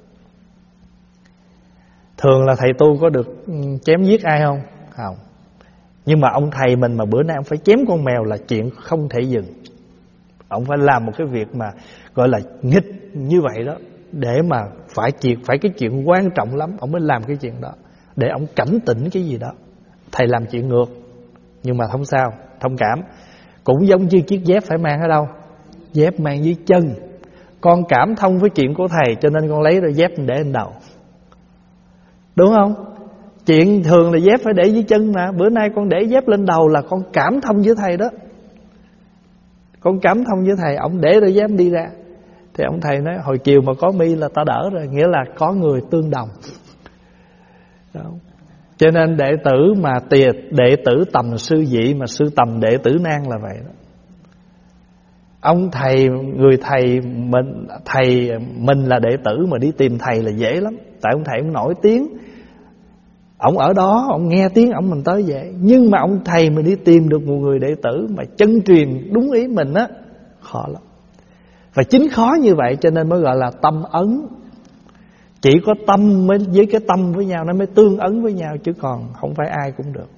Thường là thầy tu có được chém giết ai không? Không. Nhưng mà ông thầy mình mà bữa nay ông phải chém con mèo là chuyện không thể dừng. Ông phải làm một cái việc mà gọi là nghịch như vậy đó, để mà phải chuyện phải cái chuyện quan trọng lắm ông mới làm cái chuyện đó, để ông cảnh tỉnh cái gì đó. Thầy làm chuyện ngược, nhưng mà không sao, thông cảm. Cũng giống như chiếc dép phải mang ở đâu? Dép mang dưới chân. Con cảm thông với chuyện của thầy, cho nên con lấy rồi dép để lên đầu, đúng không? Chuyện thường là dép phải để dưới chân mà. Bữa nay con để dép lên đầu là con cảm thông với thầy đó. Con cảm thông với thầy. Ông để rồi dép đi ra, thì ông thầy nói hồi chiều mà có mi là ta đỡ rồi. Nghĩa là có người tương đồng. Đúng. Cho nên đệ tử mà tiệt đệ tử tầm sư dị, mà sư tầm đệ tử nan là vậy đó. Ông thầy, người thầy mình, thầy mình là đệ tử mà đi tìm thầy là dễ lắm. Tại ông thầy ông nổi tiếng, ông ở đó, ông nghe tiếng ông mình tới dễ. Nhưng mà ông thầy mà đi tìm được một người đệ tử mà chân truyền đúng ý mình á, khó lắm. Và chính khó như vậy cho nên mới gọi là tâm ấn. Chỉ có tâm mới với cái tâm với nhau nó mới tương ấn với nhau, chứ còn không phải ai cũng được.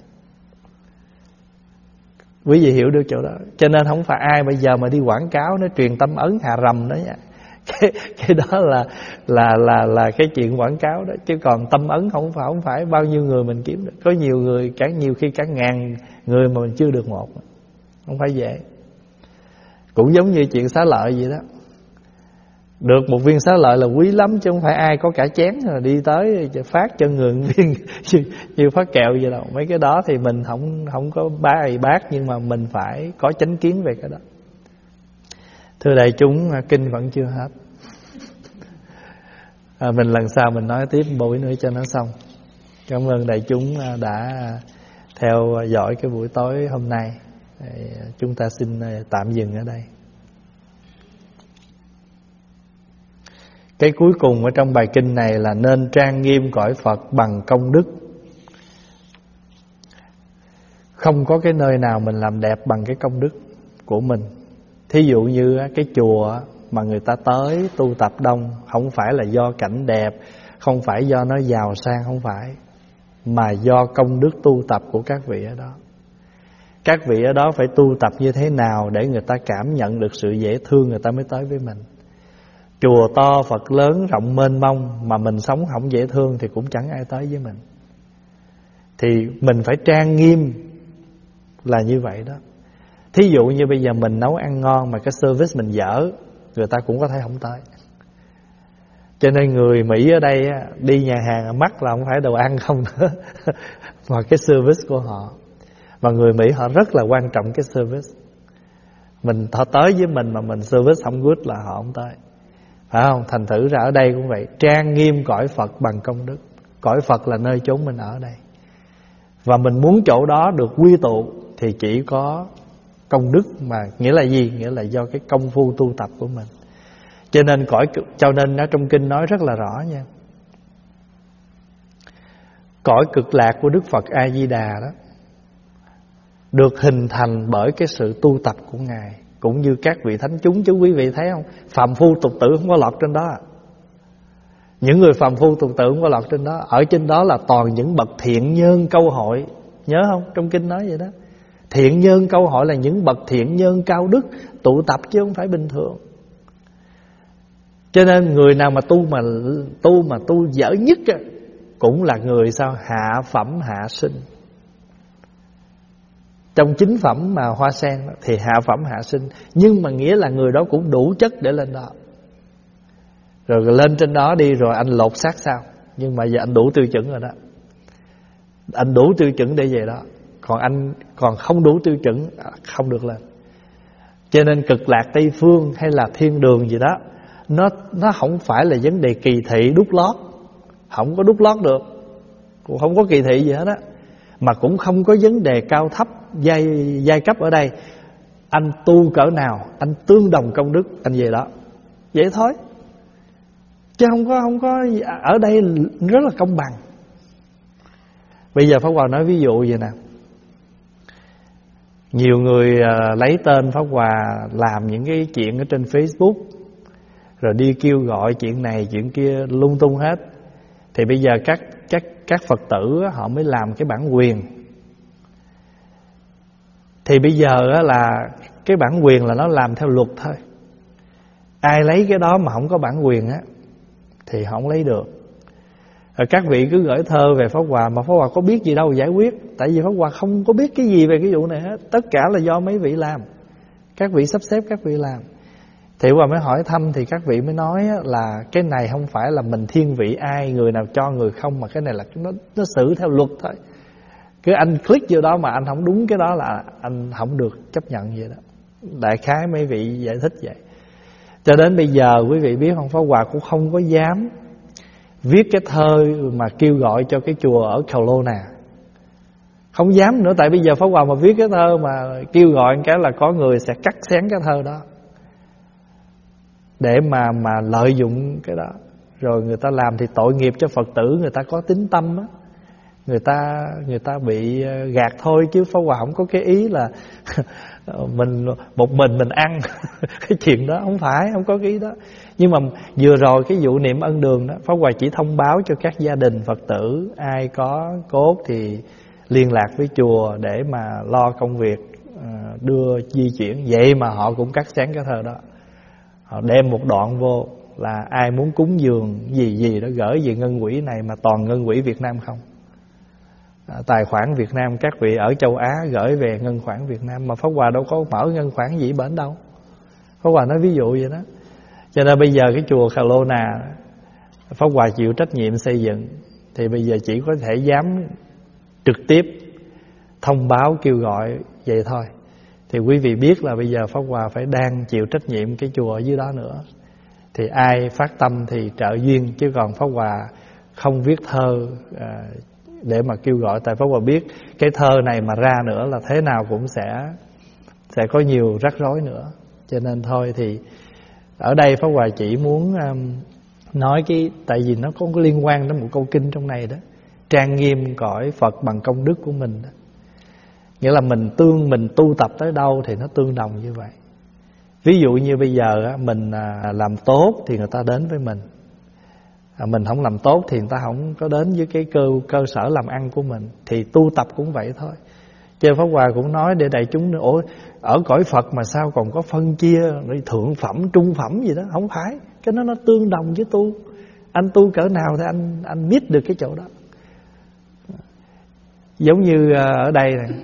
Quý vị hiểu được chỗ đó. Cho nên không phải ai bây giờ mà đi quảng cáo nó truyền tâm ấn hạ rầm đó nha. Cái, cái đó là là là là cái chuyện quảng cáo đó, chứ còn tâm ấn không phải không phải bao nhiêu người mình kiếm được. Có nhiều người cả nhiều khi cả ngàn người mà mình chưa được một, không phải dễ. Cũng giống như chuyện xá lợi vậy đó. Được một viên xá lợi là quý lắm, chứ không phải ai có cả chén rồi đi tới phát cho người viên như, như phát kẹo vậy đâu. Mấy cái đó thì mình không không có bài bác, nhưng mà mình phải có chánh kiến về cái đó. Thưa đại chúng, kinh vẫn chưa hết. À, mình lần sau mình nói tiếp buổi nữa cho nó xong. Cảm ơn đại chúng đã theo dõi cái buổi tối hôm nay. Chúng ta xin tạm dừng ở đây. Cái cuối cùng ở trong bài kinh này là nên trang nghiêm cõi Phật bằng công đức. Không có cái nơi nào mình làm đẹp bằng cái công đức của mình. Thí dụ như cái chùa mà người ta tới tu tập đông, không phải là do cảnh đẹp, không phải do nó giàu sang, không phải, mà do công đức tu tập của các vị ở đó. Các vị ở đó phải tu tập như thế nào để người ta cảm nhận được sự dễ thương, người ta mới tới với mình. Chùa to, Phật lớn, rộng mênh mông mà mình sống không dễ thương thì cũng chẳng ai tới với mình. Thì mình phải trang nghiêm là như vậy đó. Thí dụ như bây giờ mình nấu ăn ngon mà cái service mình dở, người ta cũng có thể không tới. Cho nên người Mỹ ở đây đi nhà hàng mắc là không phải đồ ăn không nữa, mà cái service của họ. Và người Mỹ họ rất là quan trọng cái service. Mình họ tới với mình mà mình service không good là họ không tới, phải không? Thành thử ra ở đây cũng vậy, trang nghiêm cõi Phật bằng công đức. Cõi Phật là nơi chốn mình ở đây, và mình muốn chỗ đó được quy tụ thì chỉ có công đức. Mà nghĩa là gì? Nghĩa là do cái công phu tu tập của mình. Cho nên cõi cho nên ở trong kinh nói rất là rõ nha. Cõi cực lạc của Đức Phật A Di Đà đó được hình thành bởi cái sự tu tập của Ngài, cũng như các vị thánh chúng. Chứ quý vị thấy không, phàm phu tục tử không có lọt trên đó. Những người phàm phu tục tử không có lọt trên đó. Ở trên đó là toàn những bậc thiện nhân câu hội. Nhớ không? Trong kinh nói vậy đó. Thiện nhân câu hội là những bậc thiện nhân cao đức tụ tập, chứ không phải bình thường. Cho nên người nào mà tu mà tu mà tu dở nhất á, cũng là người sao hạ phẩm hạ sinh. Trong chính phẩm mà hoa sen thì hạ phẩm hạ sinh, nhưng mà nghĩa là người đó cũng đủ chất để lên đó. Rồi lên trên đó đi rồi anh lột xác sao? Nhưng mà giờ anh đủ tiêu chuẩn rồi đó. Anh đủ tiêu chuẩn để về đó. Còn anh còn không đủ tiêu chuẩn, không được lên. Cho nên cực lạc Tây Phương hay là thiên đường gì đó, Nó nó không phải là vấn đề kỳ thị đút lót. Không có đút lót được, cũng không có kỳ thị gì hết á. Mà cũng không có vấn đề cao thấp giai, giai cấp ở đây. Anh tu cỡ nào, anh tương đồng công đức, anh về đó. Vậy thôi. Chứ không có, không có ở đây rất là công bằng. Bây giờ Pháp Hòa nói ví dụ vậy nè. Nhiều người lấy tên Pháp Hòa làm những cái chuyện ở trên Facebook, rồi đi kêu gọi chuyện này chuyện kia lung tung hết. Thì bây giờ các các các Phật tử họ mới làm cái bản quyền. Thì bây giờ là cái bản quyền là nó làm theo luật thôi. Ai lấy cái đó mà không có bản quyền á thì không lấy được. Rồi các vị cứ gửi thơ về Pháp Hòa, mà Pháp Hòa có biết gì đâu giải quyết. Tại vì Pháp Hòa không có biết cái gì về cái vụ này hết. Tất cả là do mấy vị làm. Các vị sắp xếp các vị làm. Thì Pháp Hòa mới hỏi thăm, thì các vị mới nói là cái này không phải là mình thiên vị ai, người nào cho người không, mà cái này là nó, nó xử theo luật thôi. Cứ anh click vô đó mà anh không đúng cái đó là anh không được chấp nhận vậy đó. Đại khái mấy vị giải thích vậy. Cho đến bây giờ quý vị biết không, Pháp Hòa cũng không có dám viết cái thơ mà kêu gọi cho cái chùa ở Kelowna. Không dám nữa, tại bây giờ Pháp Hòa mà viết cái thơ mà kêu gọi cái là có người sẽ cắt xén cái thơ đó để mà mà lợi dụng cái đó. Rồi người ta làm thì tội nghiệp cho Phật tử, người ta có tín tâm á, người ta người ta bị gạt thôi. Chứ Pháp Hòa không có cái ý là mình một mình mình ăn cái chuyện đó, không phải, không có cái ý đó. Nhưng mà vừa rồi cái vụ niệm ân đường đó, Pháp Hòa chỉ thông báo cho các gia đình Phật tử, ai có cốt thì liên lạc với chùa để mà lo công việc đưa di chuyển. Vậy mà họ cũng cắt xén cái thơ đó. Họ đem một đoạn vô là ai muốn cúng dường gì gì đó gửi về ngân quỹ này, mà toàn ngân quỹ Việt Nam không. À, tài khoản Việt Nam các vị ở châu Á gửi về ngân khoản Việt Nam, mà Pháp Hòa đâu có mở ngân khoản gì bển đâu. Pháp Hòa nói ví dụ vậy đó. Cho nên bây giờ cái chùa Kelowna Pháp Hòa chịu trách nhiệm xây dựng, thì bây giờ chỉ có thể dám trực tiếp thông báo kêu gọi vậy thôi. Thì quý vị biết là bây giờ Pháp Hòa phải đang chịu trách nhiệm cái chùa ở dưới đó nữa. Thì ai phát tâm thì trợ duyên, chứ còn Pháp Hòa không viết thơ à, để mà kêu gọi. Tại Pháp Hòa biết cái thơ này mà ra nữa là thế nào cũng sẽ sẽ có nhiều rắc rối nữa. Cho nên thôi thì ở đây Pháp Hòa chỉ muốn um, nói cái, tại vì nó có liên quan đến một câu kinh trong này đó: trang nghiêm cõi Phật bằng công đức của mình đó. Nghĩa là mình tương mình tu tập tới đâu thì nó tương đồng như vậy. Ví dụ như bây giờ mình làm tốt thì người ta đến với mình, mình không làm tốt thì người ta không có đến với cái cơ cơ sở làm ăn của mình. Thì tu tập cũng vậy thôi. Cho Pháp Hòa cũng nói để đại chúng nữa, ủa ở cõi Phật mà sao còn có phân chia thượng phẩm trung phẩm gì đó. Không phải, cái đó nó tương đồng với tu. Anh tu cỡ nào thì anh anh biết được cái chỗ đó. Giống như ở đây này,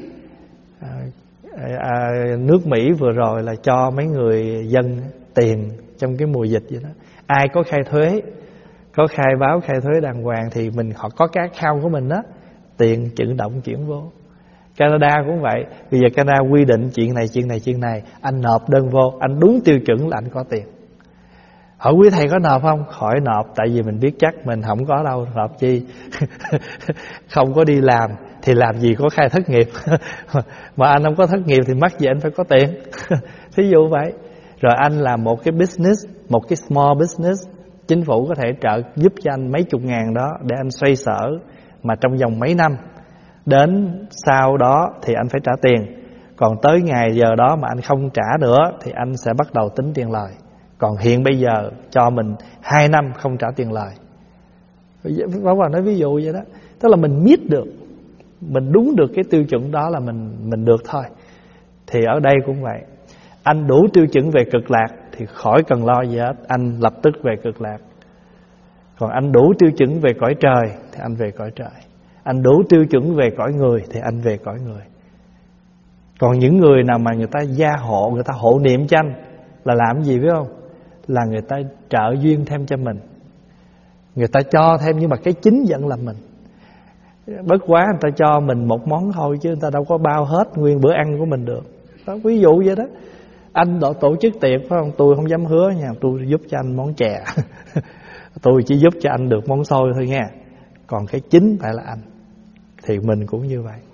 à, nước Mỹ vừa rồi là cho mấy người dân tiền trong cái mùa dịch vậy đó. Ai có khai thuế, có khai báo khai thuế đàng hoàng thì mình họ có cái account của mình đó, tiền tự động chuyển vô. Canada cũng vậy. Bây giờ Canada quy định chuyện này chuyện này chuyện này, anh nộp đơn vô, anh đúng tiêu chuẩn là anh có tiền. Hỏi quý thầy có nộp không? Khỏi nộp, tại vì mình biết chắc mình không có đâu, nộp chi. Không có đi làm thì làm gì có khai thất nghiệp. Mà anh không có thất nghiệp thì mắc gì anh phải có tiền. Thí dụ vậy. Rồi anh làm một cái business, một cái small business, chính phủ có thể trợ giúp cho anh mấy chục ngàn đó để anh xoay sở mà trong vòng mấy năm. Đến sau đó thì anh phải trả tiền. Còn tới ngày giờ đó mà anh không trả nữa thì anh sẽ bắt đầu tính tiền lời. Còn hiện bây giờ cho mình hai năm không trả tiền lời. Pháp Hòa nói ví dụ vậy đó. Tức là mình biết được, mình đúng được cái tiêu chuẩn đó là mình mình được thôi. Thì ở đây cũng vậy. Anh đủ tiêu chuẩn về cực lạc thì khỏi cần lo gì hết, anh lập tức về cực lạc. Còn anh đủ tiêu chuẩn về cõi trời thì anh về cõi trời. Anh đủ tiêu chuẩn về cõi người thì anh về cõi người. Còn những người nào mà người ta gia hộ, người ta hộ niệm cho anh là làm gì biết không? Là người ta trợ duyên thêm cho mình, người ta cho thêm, nhưng mà cái chính vẫn là mình. Bất quá người ta cho mình một món thôi, chứ người ta đâu có bao hết nguyên bữa ăn của mình được đó. Ví dụ vậy đó. Anh tổ, tổ chức tiệc phải không? Tôi không dám hứa nha, tôi giúp cho anh món chè tôi chỉ giúp cho anh được món xôi thôi nha. Còn cái chính phải là anh. Thì mình cũng như vậy.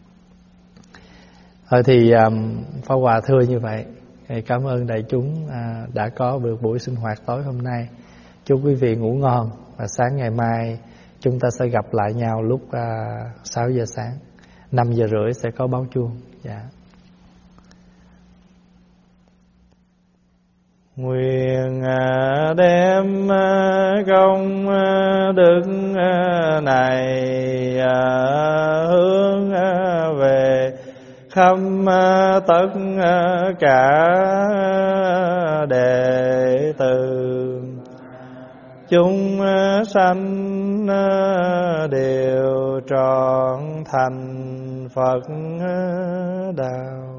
Thôi thì um, Pháp Hòa thưa như vậy. Cảm ơn đại chúng uh, đã có được buổi sinh hoạt tối hôm nay. Chúc quý vị ngủ ngon. Và sáng ngày mai chúng ta sẽ gặp lại nhau lúc uh, sáu giờ sáng. Năm giờ rưỡi sẽ có báo chuông. Dạ. Nguyện đem công đức này hướng về khắp tất cả đệ tử, chúng sanh đều trọn thành Phật đạo.